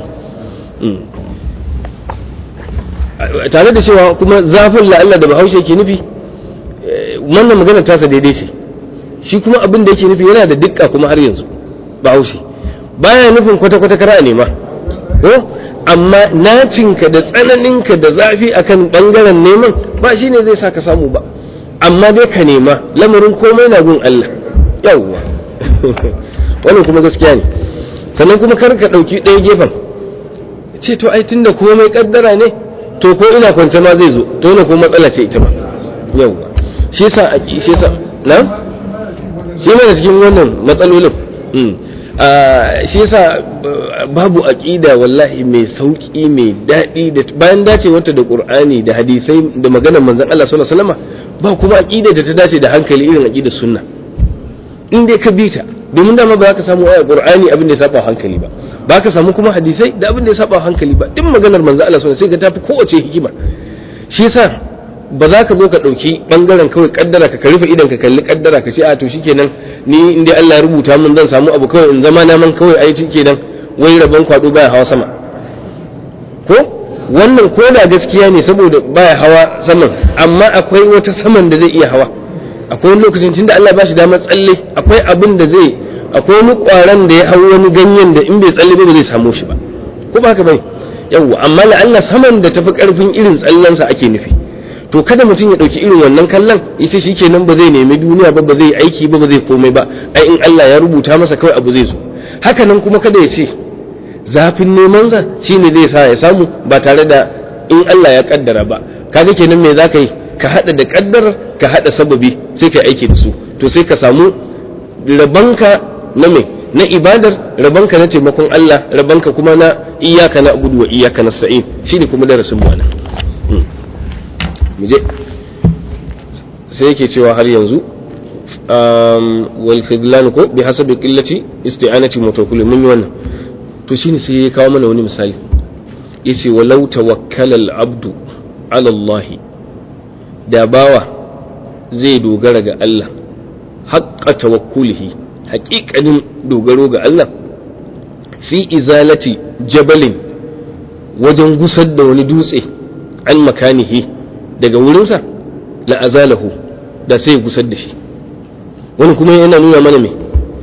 Speaker 1: Tare da cewa kuma zafin la'alla da Bahaushe ke nufi, wannan maganar tasa daidai ce, shi kuma abin da yake nufi yana da dukka kuma har yanzu. Bahaushe baya nufin kwata-kwata kara a nema, amma nacinka da tsananinka da zafi akan bangaren neman ba shi ne zai sa ka samu ba, amma dai ka nema, lamarin komai na gun Allah. Yawwa wannan kuma gaskiya ne. Sannan kuma kar ka ɗauki ɗaya gefen ce to ai tunda komai kaddara ne, to ko ina kwance ma zai zo, to ne ko matsala ce ita ba. Yawwa shi yasa shi yasa na shi ne cikin wannan matsalolin. Shi yasa babu aqida wallahi mai sauki mai daɗi da bayan dacewarta da Qur'ani da hadisai da maganar manzon Allah sallallahu alaihi wasallam, ba kuma aqida da ta dace da hankali irin aqidar sunna. In dai ka bi ta, domin dama ba za ka samu ayar Qur'ani abin da ya saba hankali ba, ba ka samu kuma hadisai da abin da ya saba hankali ba, duk maganar manzon Allah sallallahu alaihi wasallam sai ka tafi kowace hikima. Shi yasa ba za ka zo ka ɗauki ɓangaren kawai kaddara ka rufe idan ka kalli kaddara ka ce a to shikenan ni in dai Allah ya rubuta mun zan samu abu kawai in zama na man kawai ai shikenan wai rabon kwado baya hawa sama, ko wannan ko da gaskiya ne saboda baya hawa saman, amma akwai wata saman da zai iya hawa. Akwai wani lokacin tunda Allah ba shi damar tsalle, akwai abin da zai, akwai wani ƙwaron da ya hau wani ganyen da in bai tsalle ba zai samu shi ba, ko ba haka bai? Yawwa, amma la'alla saman da tafi ƙarfin irin tsallensa ake nufi. To kada mutum ya ɗauki irin wannan kallon yace shikenan ba zai nemi duniya ba, ba zai aiki ba, ba zai komai ba, ai in Allah ya rubuta masa kawai abu zai zo. Haka nan kuma kada ya ce zafin nemansa shine zai sa ya samu ba tare da in Allah ya kaddara ba. Kaga kenan me zaka yi? Ka hada da kaddarar, ka hada sababi, sai ka aiki da su, to sai ka samu rabanka na me, na ibadar, rabanka na taimakon Allah, rabanka kuma na iyyaka na'budu wa iyyaka nasta'in. Shine kuma darasin mu nan. Mu je sai yake cewa har yanzu wal khidlan ko bi hasabi qillati isti'anati mutawakkil, mun yi wannan. To shine sai ya kawo mana wani misali, yace walau tawakkala al-abdu ala Allah, da bawa zai dogara ga Allah haqqa tawakkulihi, haƙiƙanin dogaro ga Allah, fi izalati jabalin, wajen gusar da wani dutse, an makanihi, daga wurinsa, la azalahu, da sai gusar da shi. Wani kuma yana nuna mana me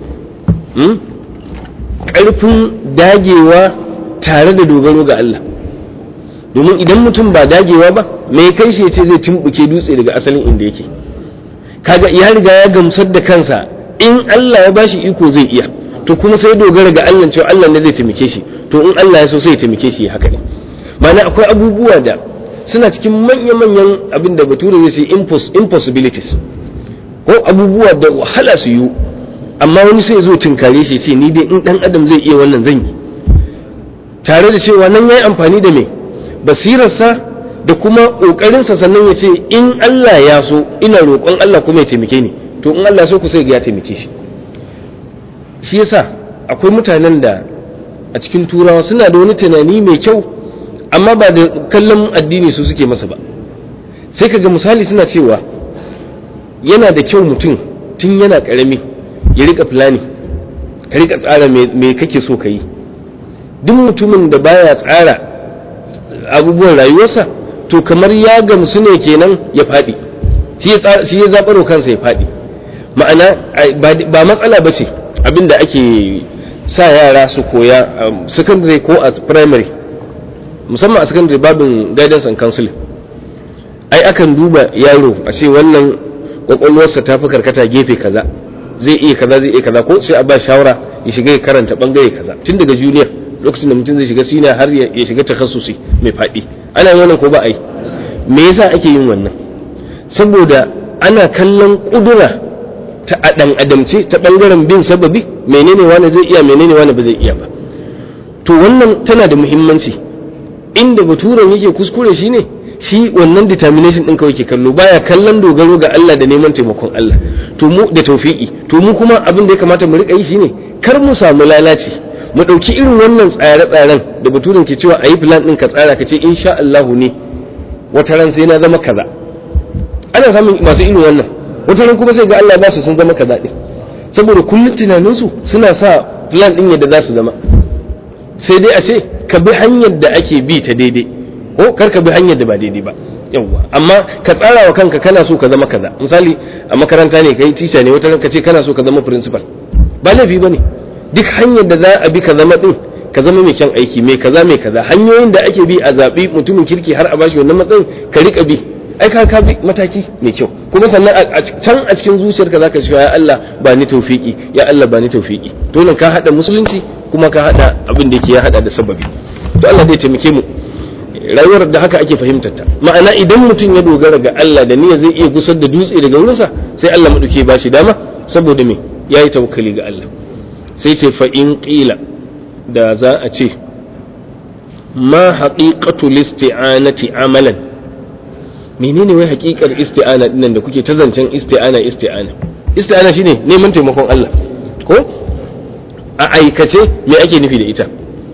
Speaker 1: ƙarfin dagewa tare da dogaro ga Allah. Domin idan mutum ba dagewa ba, mai kai shi ce zai tumbuke dutse daga asalin inda yake. Kaga ya riga ya gamsar da kansa in Allah ya bashi iko zai iya, to kuma sai dogara ga Allah cewa Allah ne zai taimake shi, to in Allah ya so sai ya taimake shi haka ne. Ma'ana akwai abubuwa da suna cikin manya-manyan abin da bature zai ce impossibilities, ko abubuwa da wahala su yi, amma wani sai zo tunkare shi ce ni dai in dan adam zai iya wannan zan yi, tare da cewa nan yayi amfani da me basirarsa da kuma kokarinsa, sannan ya ce in Allah ya so ina roƙon Allah kuma ya taimake ni, to in Allah ya so ku sai ga ya taimake shi. Shi yasa akwai mutanen da a cikin turawa suna da wani tunani mai kyau, amma ba da kallon addini su suke masa ba. Sai kaga misali suna cewa yana da kyau mutum tun yana karami ya rika fulani, ka rika tsara me kake so ka yi. Duk mutumin da baya tsara abubuwan rayuwarsa, to kamar ya gamsu ne kenan ya faɗi, shi ya zaɓaro kansa ya faɗi. Ma'ana ba matsala ba ce abinda ake sa yara su koya a secondary ko a primary, musamman a secondary babin guidance and counseling. Ai akan duba yaro a ce wannan kwakwalwarsa ta fi karkata gefe kaza, zai iya kaza zai iya kaza, ko sai a ba shawara ya shiga ya karanta bangare kaza tun daga junior, lokacin da mutum zai shiga senior har ya shiga takhassusi mai faɗi. Ana yin wannan ko ba a yi? Me yasa ake yin wannan? Saboda ana kallon kudura ta adan adamce ta bangaren bin sababi, menene wani zai iya menene wani ba zai iya ba. To wannan tana da muhimmanci. Inda baturen yake kuskure shine shi wannan determination din kawai ke kallo, baya kallon dogaro ga Allah da neman taimakon Allah, to mu da tawfiki. To mu kuma abin da ya kamata mu rika yi shine kar mu samu lalaci, mu dauki irin wannan tsare-tsaren da baturen ke cewa ayi plan din ka tsara ka ce insha Allah ne wata ran sai na zama kaza. Ana samun masu irin wannan, wata ran kuma sai ga Allah ba su sun zama kaza din, saboda kullun tunanin su suna sa plan din yadda za su zama. Sai dai a ce ka bi hanyar da ake bi ta daidai, ko kar ka bi hanyar da ba daidai ba. Yawwa, amma ka tsara wa kanka kana so ka zama kaza. Misali a makaranta ne kai teacher ne, wata ran ka ce kana so ka zama principal, ba laifi bane. Duk hanyar da za a bi ka zama din, ka zama mai kyan aiki, mai kaza mai kaza, hanyoyin da ake bi a zabi mutumin kirki har a bashi wannan matsayin ka rika bi, ai ka ka bi mataki mai kyau. Kuma sannan a can a cikin zuciyarka zaka ce ya Allah ba ni tawfiki, ya Allah ba ni tawfiki. To nan ka hada musulunci kuma ka hada abin da yake ya hada da sababi. To Allah zai taimake mu. Rayuwar da haka ake fahimtar ta. Ma'ana idan mutum ya dogara ga Allah da niyya zai iya gusar da dutse daga wurinsa, sai Allah madauke ba shi dama, saboda me yayi tawakkali ga Allah. Sai ce fa in qila, da za a ce ma haqiqatu listi'anati amalan, menene wai haqiqar isti'ana dinnan da kuke ta zancen isti'ana isti'ana isti'ana shine neman taimakon Allah, ko a aikace me ake nufi da ita?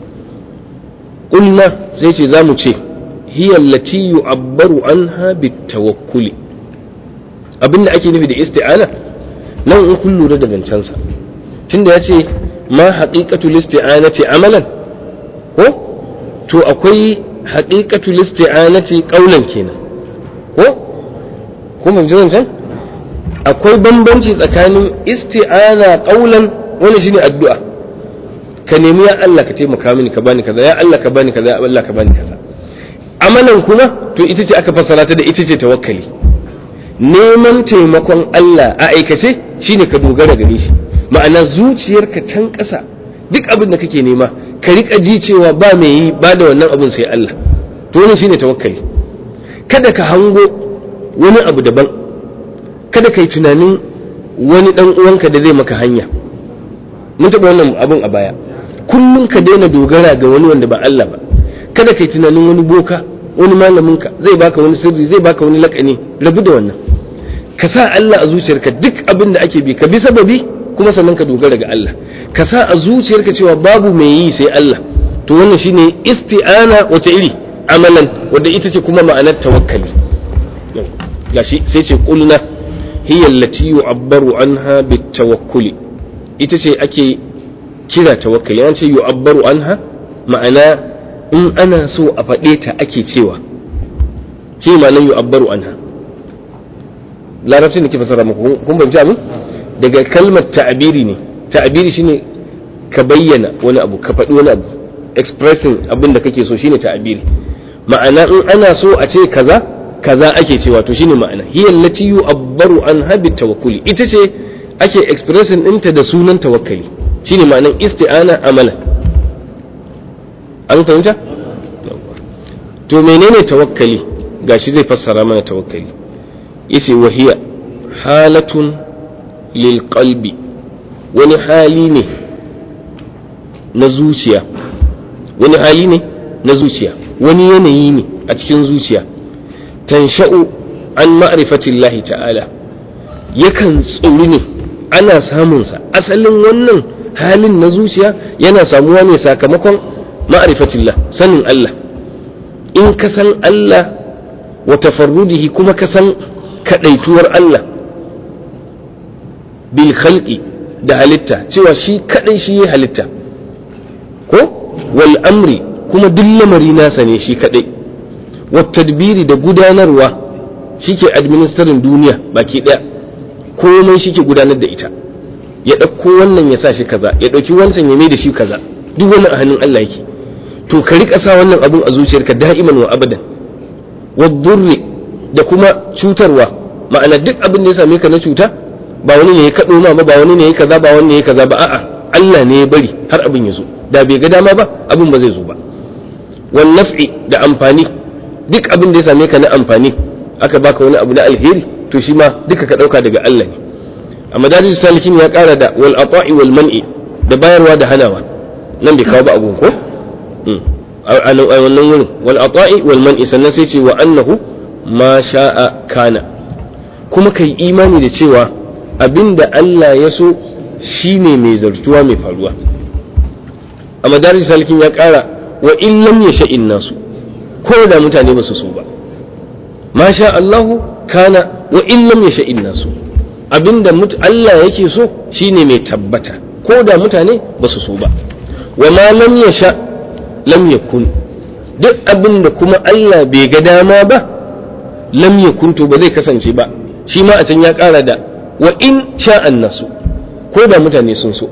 Speaker 1: Qulna, sai ce zamu ce hiya allati yu'abbaru anha bitawakkuli. Abinda ake nufi da isti'ana nan in kun lura da zancensa, tunda ya ce ma haqiqatu listi'anati amalan, ko to akwai haqiqatul isti'anati qaulan kenan ko kuma jin can akwai bambanci tsakanin isti'ana qaulan wani shine addu'a ka nemi ya Allah ka taimaka mini ka bani kaza ya Allah ka bani kaza ya Allah ka bani kaza amalan kuma to ita ce aka fassara ta da ita ce tawakkali neman taimakon Allah a aikace shine ka dogara gare shi ma'ana zuciyarka can ƙasa duk abin da kake nema ka rika ji cewa ba mai yi ba da wannan abin sai Allah to wannan shine tawakkali kada ka hango wani abu daban kada kai tunanin wani dan uwanka da zai maka hanya mun taɓa wannan abin a baya kullum ka daina dogara ga wani wanda ba Allah ba kada kai tunanin wani boka wani malaminka zai baka wani sirri zai baka wani lakani rabu da wannan ka sa Allah a zuciyarka duk abin da ake bi ka bi sababi kuma sannan ka dogara ga Allah ka sa a zuciyarka cewa babu mai yi sai Allah to wannan shine isti'ana wata iri amalan wanda ita ce kuma ma'anar tawakkali gashi sai ce qulna hiya allati yu'abbaru anha bitawakkuli ita ce ake kira tawakkali an ce yu'abbaru anha ma'ana in ana so a faɗe ta ake cewa shi ma'anar yu'abbaru anha larabcin da ke fasara muku kun fahimci abin daga kalmar ta'abiri ne ta'abiri shine ka bayyana wani abu ka faɗi wani abu expressing abin da kake so shine ta'abiri ma'ana in ana so a ce kaza kaza ake cewa to shine ma'ana hiya allati yu'abbaru anha bitawakkuli ita ce ake expressing ɗinta da sunan tawakkali shine ma'anar isti'ana amala an fahimta to menene tawakkali gashi zai fassara mana tawakkali yace wahiya halatun lil qalbi wani hali ne na zuciya wani hali ne na zuciya wani yanayi ne a cikin zuciya tansha'u an ma'rifatillahi ta'ala yakan tsori ne ana samunsa asalin wannan halin na zuciya yana samuwa ne sakamakon ma'rifatillah sanin Allah in ka san Allah wa tafarrudihi kuma ka san kadaituwar Allah bil khalqi da halitta cewa shi kadai shi ya halitta ko wal amri kuma duk lamari nasa ne shi kadai wat tadbiri da gudanarwa shike administering duniya baki daya komai shike gudanar da ita ya dauko wannan ya sa shi kaza ya dauki wancan ya mai da shi kaza duk wannan a hannun Allah yake to ka rika sa wannan abun a zuciyarka da'iman wa abadan wadurri da kuma cutarwa ma'ana duk abin da ya same ka na cuta ba wani ne ya kaɗo ma ba wani ne ya kaza ba wani ne ya kaza ba a'a Allah ne ya bari har abin ya zo da bai ga dama ba abin ba zai zo ba wan naf'i da amfani duk abin da ya same ka na amfani aka baka wani abu na alheri to shi ma duka ka dauka daga Allah ne amma da salikin ya ƙara da wal ata'i wal man'i da bayarwa da hanawa nan bai kawo ba abun ko a wannan wurin wal ata'i wal man'i sannan sai ce wa annahu ma sha'a kana kuma kai imani da cewa abinda Allah ya so shine mai zartuwa mai faruwa a madaris salikin ya kara wa in lam yasha'in nasu ko da mutane ba su so ba ma sha Allahu kana wa in lam yasha'in nasu abinda Allah yake so shine mai tabbata ko da mutane ba su so ba wa ma lam yasha lam yakun duk abinda kuma Allah bai ga dama ba lam yakun to ba zai kasance ba shi ma a can ya kara da wa in sha'an nasu ko da mutane sun so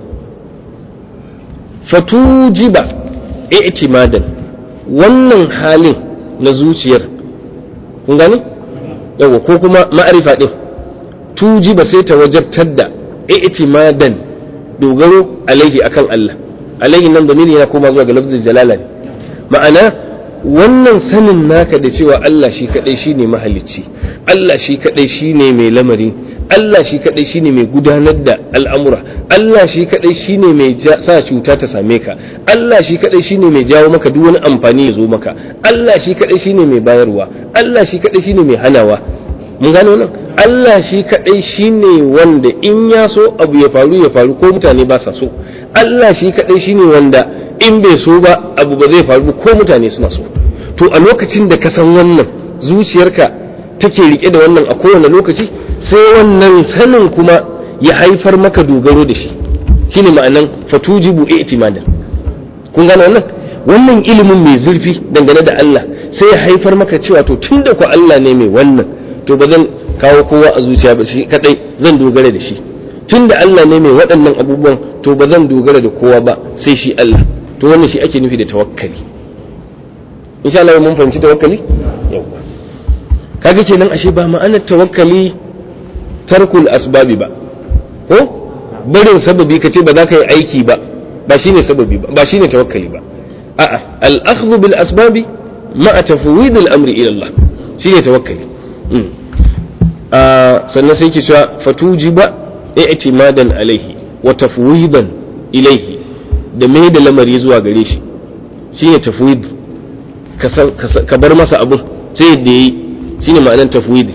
Speaker 1: fatujiba i'timadan wannan halin na zuciyar kun gane yawa ko kuma ma'arifa din tujiba sai ta wajabtar da i'timadan dogaro alaihi akan Allah alaihi nan damiri yana koma zuwa ga lafzul jalala ne ma'ana wannan sanin naka da cewa Allah shi kadai shine mahalicci Allah shi kadai shine mai lamari Allah shi kadai shine mai gudanar da al'amura Allah shi kadai shine mai sa cuta ta same ka Allah shi kadai shine mai jawo maka duk wani amfani ya zo maka Allah shi kadai shine mai bayarwa Allah shi kadai shine mai hanawa mun gano nan Allah shi kadai shine wanda in ya so abu ya faru ya faru ko mutane ba sa so Allah shi kadai shine wanda in bai so ba abu ba zai faru ko mutane suna so to a lokacin da ka san wannan zuciyarka take rike da wannan a kowane lokaci sai wannan sanin kuma ya haifar maka dogaro da shi shine ma'anan fatujibu i'timadan kun gane wannan wannan ilimin mai zurfi dangane da Allah sai ya haifar maka cewa to tunda ku Allah ne mai wannan to ba zan kawo kowa a zuciya ba shi kadai zan dogara da shi tunda Allah ne mai waɗannan abubuwan to ba zan dogara da kowa ba sai shi Allah to wannan shi ake nufi da tawakkali insha Allah mun fahimci tawakkali yawa kaga kenan ashe ba ma'anar tawakkali tarkul asbabi ba ko barin sababi kace ba za ka yi aiki ba ba shine sababi ba ba shine tawakkali ba a'a al-akhdhu bil asbabi ma'a tafwid al-amri ila Allah shine tawakkali a sannan sai ki cewa fatujiba i'timadan alaihi wa tafwidan ilaihi da mai da lamari zuwa gare shi shine tafwid ka bar masa abun sai da yi shine ma'anar tafwid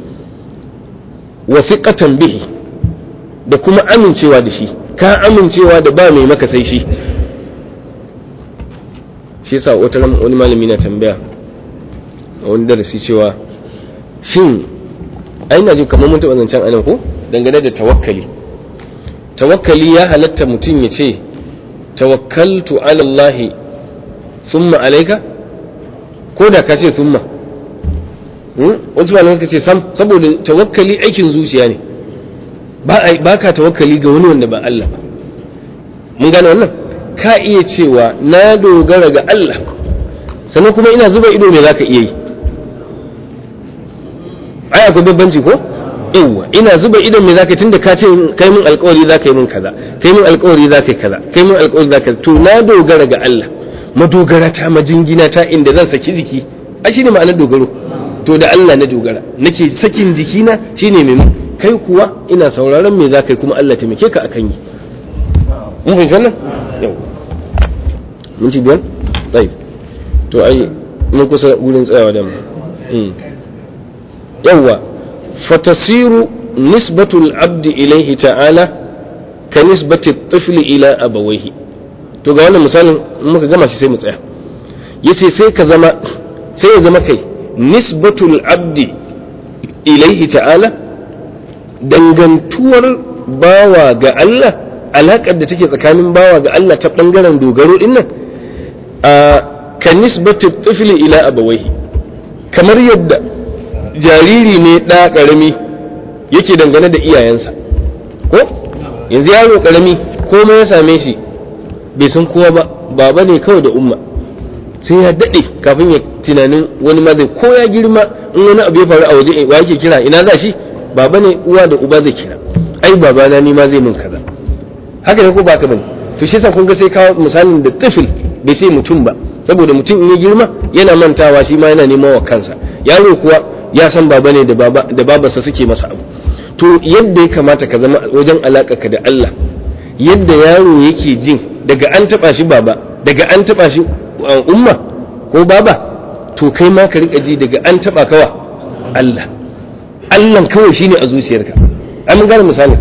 Speaker 1: wa fiqatan bihi da kuma amincewa da shi ka amincewa da ba mai maka sai shi shi yasa wata wani malami na tambaya a wani darasi cewa shin ai na ji kamar mun taɓa zancen anan ko dangane da tawakkali tawakkali ya halatta mutum ya ce tawakkaltu ala Allah thumma alayka ko da ka ce thumma wasu malamai suka ce sam saboda tawakkali aikin zuciya ne ba ka tawakkali ga wani wanda ba Allah ba mun gane wannan ka iya cewa na dogara ga Allah sannan kuma ina zuba ido me zaka iya yi ai akwai babbanci ko yawa ina zuba idon me zaka tunda ka ce kai mun alƙawari zaka yi mun kaza kai mun alƙawari zaka yi kaza kai mun alƙawari zaka to na dogara ga Allah madogara ta majingina ta inda zan saki jiki a shine ma'anar dogaro to da Allah na dogara nake sakin jikina shine mai kai kuwa ina sauraron me zaka yi kuma Allah taimake ka akan yi mun fahimci wannan yau mun ci biyan tsayi to ai mun kusa gurin tsayawa da mu yawa fatasiru nisbatul abdi ilaihi ta'ala ka nisbati tifli ila abawaihi to ga wannan misalin muka gama shi sai mu tsaya yace sai ka zama sai ya zama kai nisbatul abdi ilaihi ta'ala dangantuwar bawa ga Allah alaƙar da take tsakanin bawa ga Allah ta ɓangaren dogaro ɗin nan a ka nisbatu tifli ila abawaihi kamar yadda jariri ne ɗa ƙarami yake dangane da iyayensa ko yanzu yaro ƙarami komai ya same shi bai san kowa ba baba ne kawai da umma sai ya daɗe kafin ya tunanin wani ma zai ko ya girma in wani abu ya faru a waje wa yake kira ina za shi baba ne uwa da uba zai kira ai babana ni ma zai mun kaza haka ne ko ba ka bane to shi yasa kun ga sai kawo misalin da tifil bai sai mutum ba saboda mutum in ya girma yana mantawa shi ma yana neman wa kansa yaro kuwa ya san baba ne da baba da babarsa suke masa abu to yadda ya kamata ka zama wajen ka da Allah yadda yaro yake jin daga an taba shi baba daga an taba shi umma ko baba to kai ma ka rika ji daga an taba kawa Allah Allah kawai shine a zuciyarka ai mun gane misali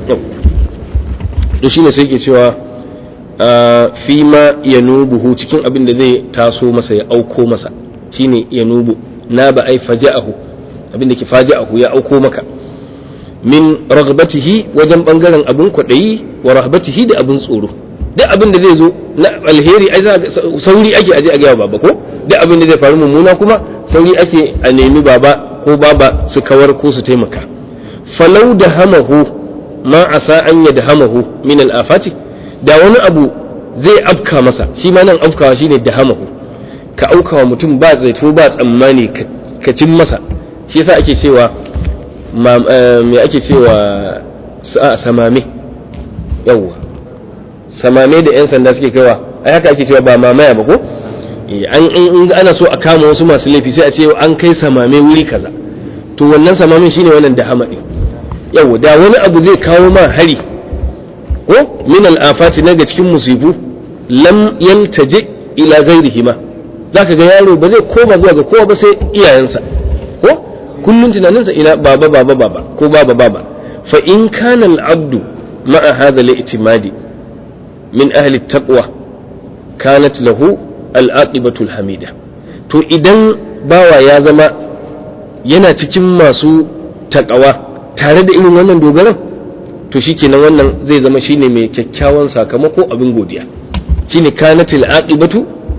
Speaker 1: to shine sai ke cewa fi ma yanubuhu cikin abin da zai taso masa ya auko masa shine yanubu na ba ai faja'ahu abin da ke faja'ahu ya auko maka min raghbatihi wajen bangaren abun kwadayi wa rahbatihi da abun tsoro duk abin da zai zo na alheri ai sauri ake aje a ga baba ko duk abin da zai faru mummuna kuma sauri ake a nemi baba ko baba su kawar ko su taimaka falau da hamahu ma asa an ya da hamahu min al'afati da wani abu zai afka masa shi ma nan afkawa shine da hamahu ka aukawa mutum ba zato ba tsammani ka cin masa shi yasa ake cewa me ake cewa samame yawwa samame da yan sanda suke kaiwa ai haka ake cewa ba mamaya ba ko an in ana so a kama wasu masu laifi sai a ce an kai samame wuri kaza to wannan samamin shine wannan da hamadi yau da wani abu zai kawo ma hari ko min al-afati daga cikin musibu lam yaltaji ila ghairihi ma zaka ga yaro ba zai koma zuwa ga kowa ba sai iyayensa ko kullun tunaninsa ina baba baba baba ko baba baba fa in kana al-abdu ma'a hadha al-i'timadi min ahli at-taqwa kanat lahu al-aqibatu al-hamida to idan bawa ya zama yana cikin masu takawa tare da irin wannan dogaran to shikenan wannan zai zama shine mai kyakkyawan sakamako abin godiya shine kanatil aqibatu ko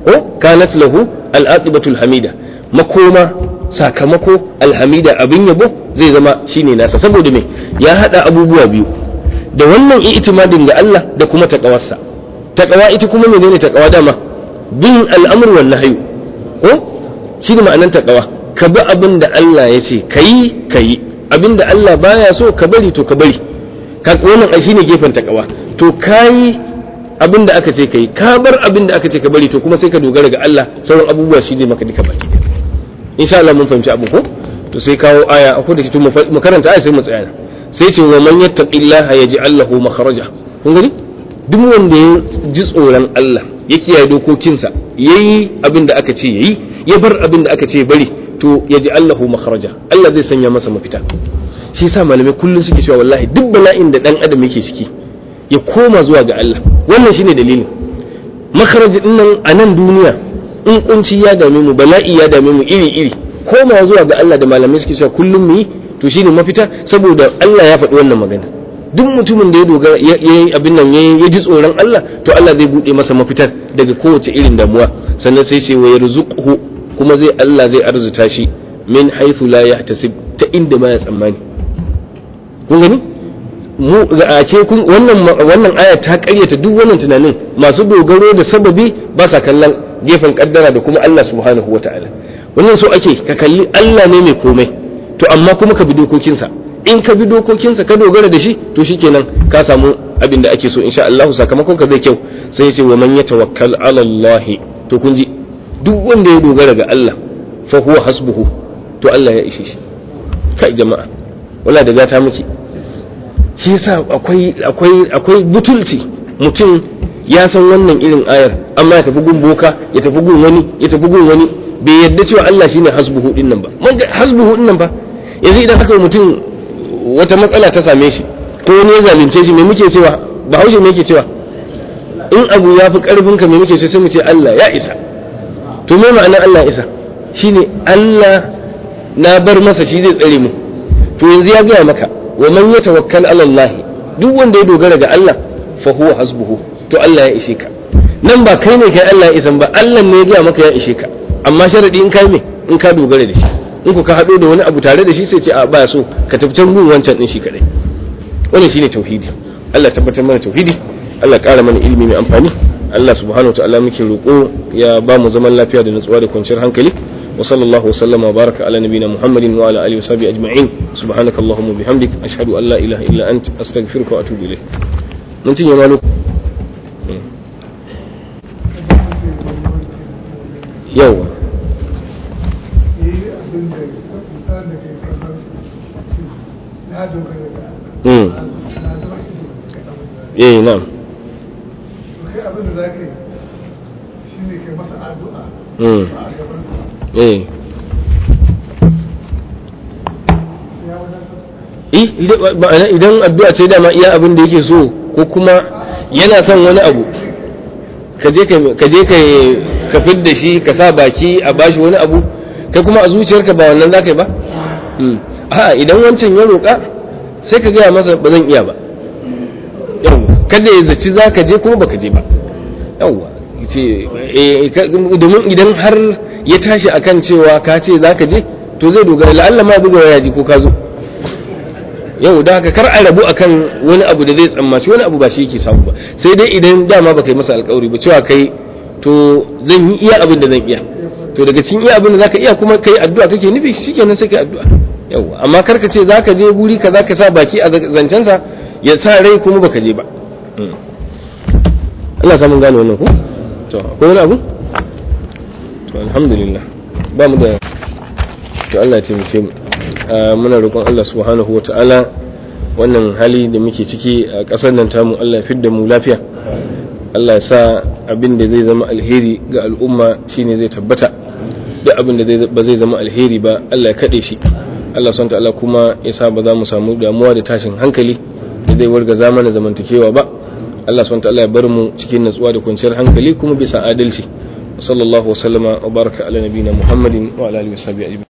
Speaker 1: ko kanat lahu al-aqibatul hamida, makoma sakamako alhamida abin yabo zai zama shine nasa, saboda me ya hada abubuwa biyu da wannan i'timadin ga Allah da kuma taqawarsa. Taqawa ita kuma menene taqawa? Dama bin al'amr wal nahyi, ko shine ma'anar taqawa, ka bi abin da Allah ya ce kai kai, abin da Allah baya so ka bari to ka bari. Ka wannan ai shine gefen taqawa. To kai abin da aka ce kai, ka bar abin da aka ce ka bari, to kuma sai ka dogara ga Allah, sauran abubuwa shi zai maka duka baki. Insha Allah mun fahimci abu ko? To sai kawo aya, akwai da shi tun mu karanta aya sai mu tsaya. Sai ce wa man yattaqillaha yaj'al lahu makhraja. Kun gani? Duk wanda ya ji tsoron Allah, ya kiyaye dokokinsa, yayi abin da aka ce yayi, ya bar abin da aka ce bari, to yaj'al lahu makhraja. Allah zai sanya masa mafita. Shi yasa malamai kullun suke cewa wallahi duk bala'in da dan adam yake ciki ya koma zuwa ga Allah. Wannan shine dalilin. Makharaj din nan a nan duniya in kunci ya dame mu, bala'i ya dame mu iri iri, koma zuwa ga Allah da malamai suke cewa kullum mu yi, to shine mafita, saboda Allah ya faɗi wannan magana. Duk mutumin da ya dogara ya yi abin nan ya ji tsoron Allah, to Allah zai bude masa mafitar daga kowace irin damuwa. Sannan sai ce wa yarzuquhu, kuma zai Allah zai arzuta shi min haythu la yahtasib, ta inda ma ya tsammani. Kun gani? Mu a ce kun wannan wannan aya ta ƙaryata duk wannan tunanin. Masu dogaro da sababi ba sa kallon gefen kaddara da kuma Allah subhanahu wataala. Wannan so ake ka kalli Allah ne mai komai, to amma kuma ka bi dokokinsa. In ka bi dokokinsa ka dogara da shi, to shikenan ka samu abin da ake so insha Allah, sakamakon ka zai kyau. Sai ya ce wa man yatawakkal ala Allah, to kun ji duk wanda ya dogara ga Allah fa huwa hasbuhu, to Allah ya ishe shi. Kai jama'a wala da gata muke. Shi yasa akwai akwai akwai butulci, mutum ya san wannan irin ayar amma ya tafi gun boka, ya tafi gun wani, ya tafi gun wani, bai yadda cewa Allah shine hasbuhu din nan ba. Man hasbuhu din nan ba, yanzu idan aka mutum wata matsala ta same shi ko wani ya zalunce shi, me muke cewa? Bahaushe me yake cewa? In abu ya fi karfin ka, me muke ce? Sai mu ce Allah ya isa. To me ma'anar Allah ya isa? Shine Allah na bar masa, shi zai tsare mu. To yanzu ya gaya maka wa man yatawakkal ala Allah, duk wanda ya dogara ga Allah fa huwa hasbuhu, to Allah ya ishe ka. Nan ba kai ne kai Allah ya isan ba, Allah ne ya gaya maka ya ishe ka. Amma sharadi in kai me, in ka dogara da shi. In ku ka hado da wani abu tare da shi sai ce a baya so ka tafi can gun wancan din shi kadai. Wannan shine tauhidi. Allah tabbatar mana tauhidi, Allah ƙara mana ilimi mai amfani. Allah subhanahu wa ta'ala muke roƙo ya ba mu zaman lafiya da nutsuwa da kwanciyar hankali. وصلى الله وسلم وبارك على نبينا محمد وعلى آله وصحبه أجمعين. سبحانك اللهم وبحمدك أشهد أن لا إله إلا أنت أستغفرك وأتوب إليك. ننتهي يا مالك. يوه امم ايه نعم امم eh idan addu'a ce dama iya abin da yake so, ko kuma yana son wani abu, ka je ka fidda shi ka sa baki a bashi wani abu, kai kuma a zuciyarka ba wannan za ka yi ba. a idan wancan ya roƙa sai ka gaya masa ba zan iya ba, yawwa kada ya zaci za ka je kuma baka je ba, yawwa domin idan har ya tashi akan cewa ka ce za ka je, to zai dogara la'alla ma buga waya ji ko ka zo. Yau da haka kar a rabu akan wani abu da zai tsammaci wani abu ba shi yake samu ba, sai dai idan dama baka yi masa alƙawari ba cewa kai to zan yi iya abin da zan iya, to daga cikin iya abin da zaka iya kuma kai addu'a kake nufi, shikenan sai kai addu'a. Yau amma kar ka ce zaka je guri ka zaka sa baki a zancensa ya sa rai kuma baka je ba. Allah ya samu gane wannan ko to akwai wani abu to alhamdulillah ba mu da to Allah ya taimake mu. Muna roƙon Allah subhanahu wa ta'ala wannan hali da muke ciki a ƙasar nan tamu Allah ya fidda mu lafiya, Allah ya sa abin da zai zama alheri ga al'umma shine zai tabbata, duk abin da ba zai zama alheri ba Allah ya kaɗe shi. Allah subhanahu wa ta'ala kuma ya sa ba za mu samu damuwa da tashin hankali da zai warga zamanin zamantakewa ba. Allah subhanahu wa ta'ala ya bar mu cikin natsuwa da kwanciyar hankali kuma bisa adalci. Sallallahu wa sallama wa baraka ala nabiyina Muhammadin wa ala alihi wa sahbihi ajma'in.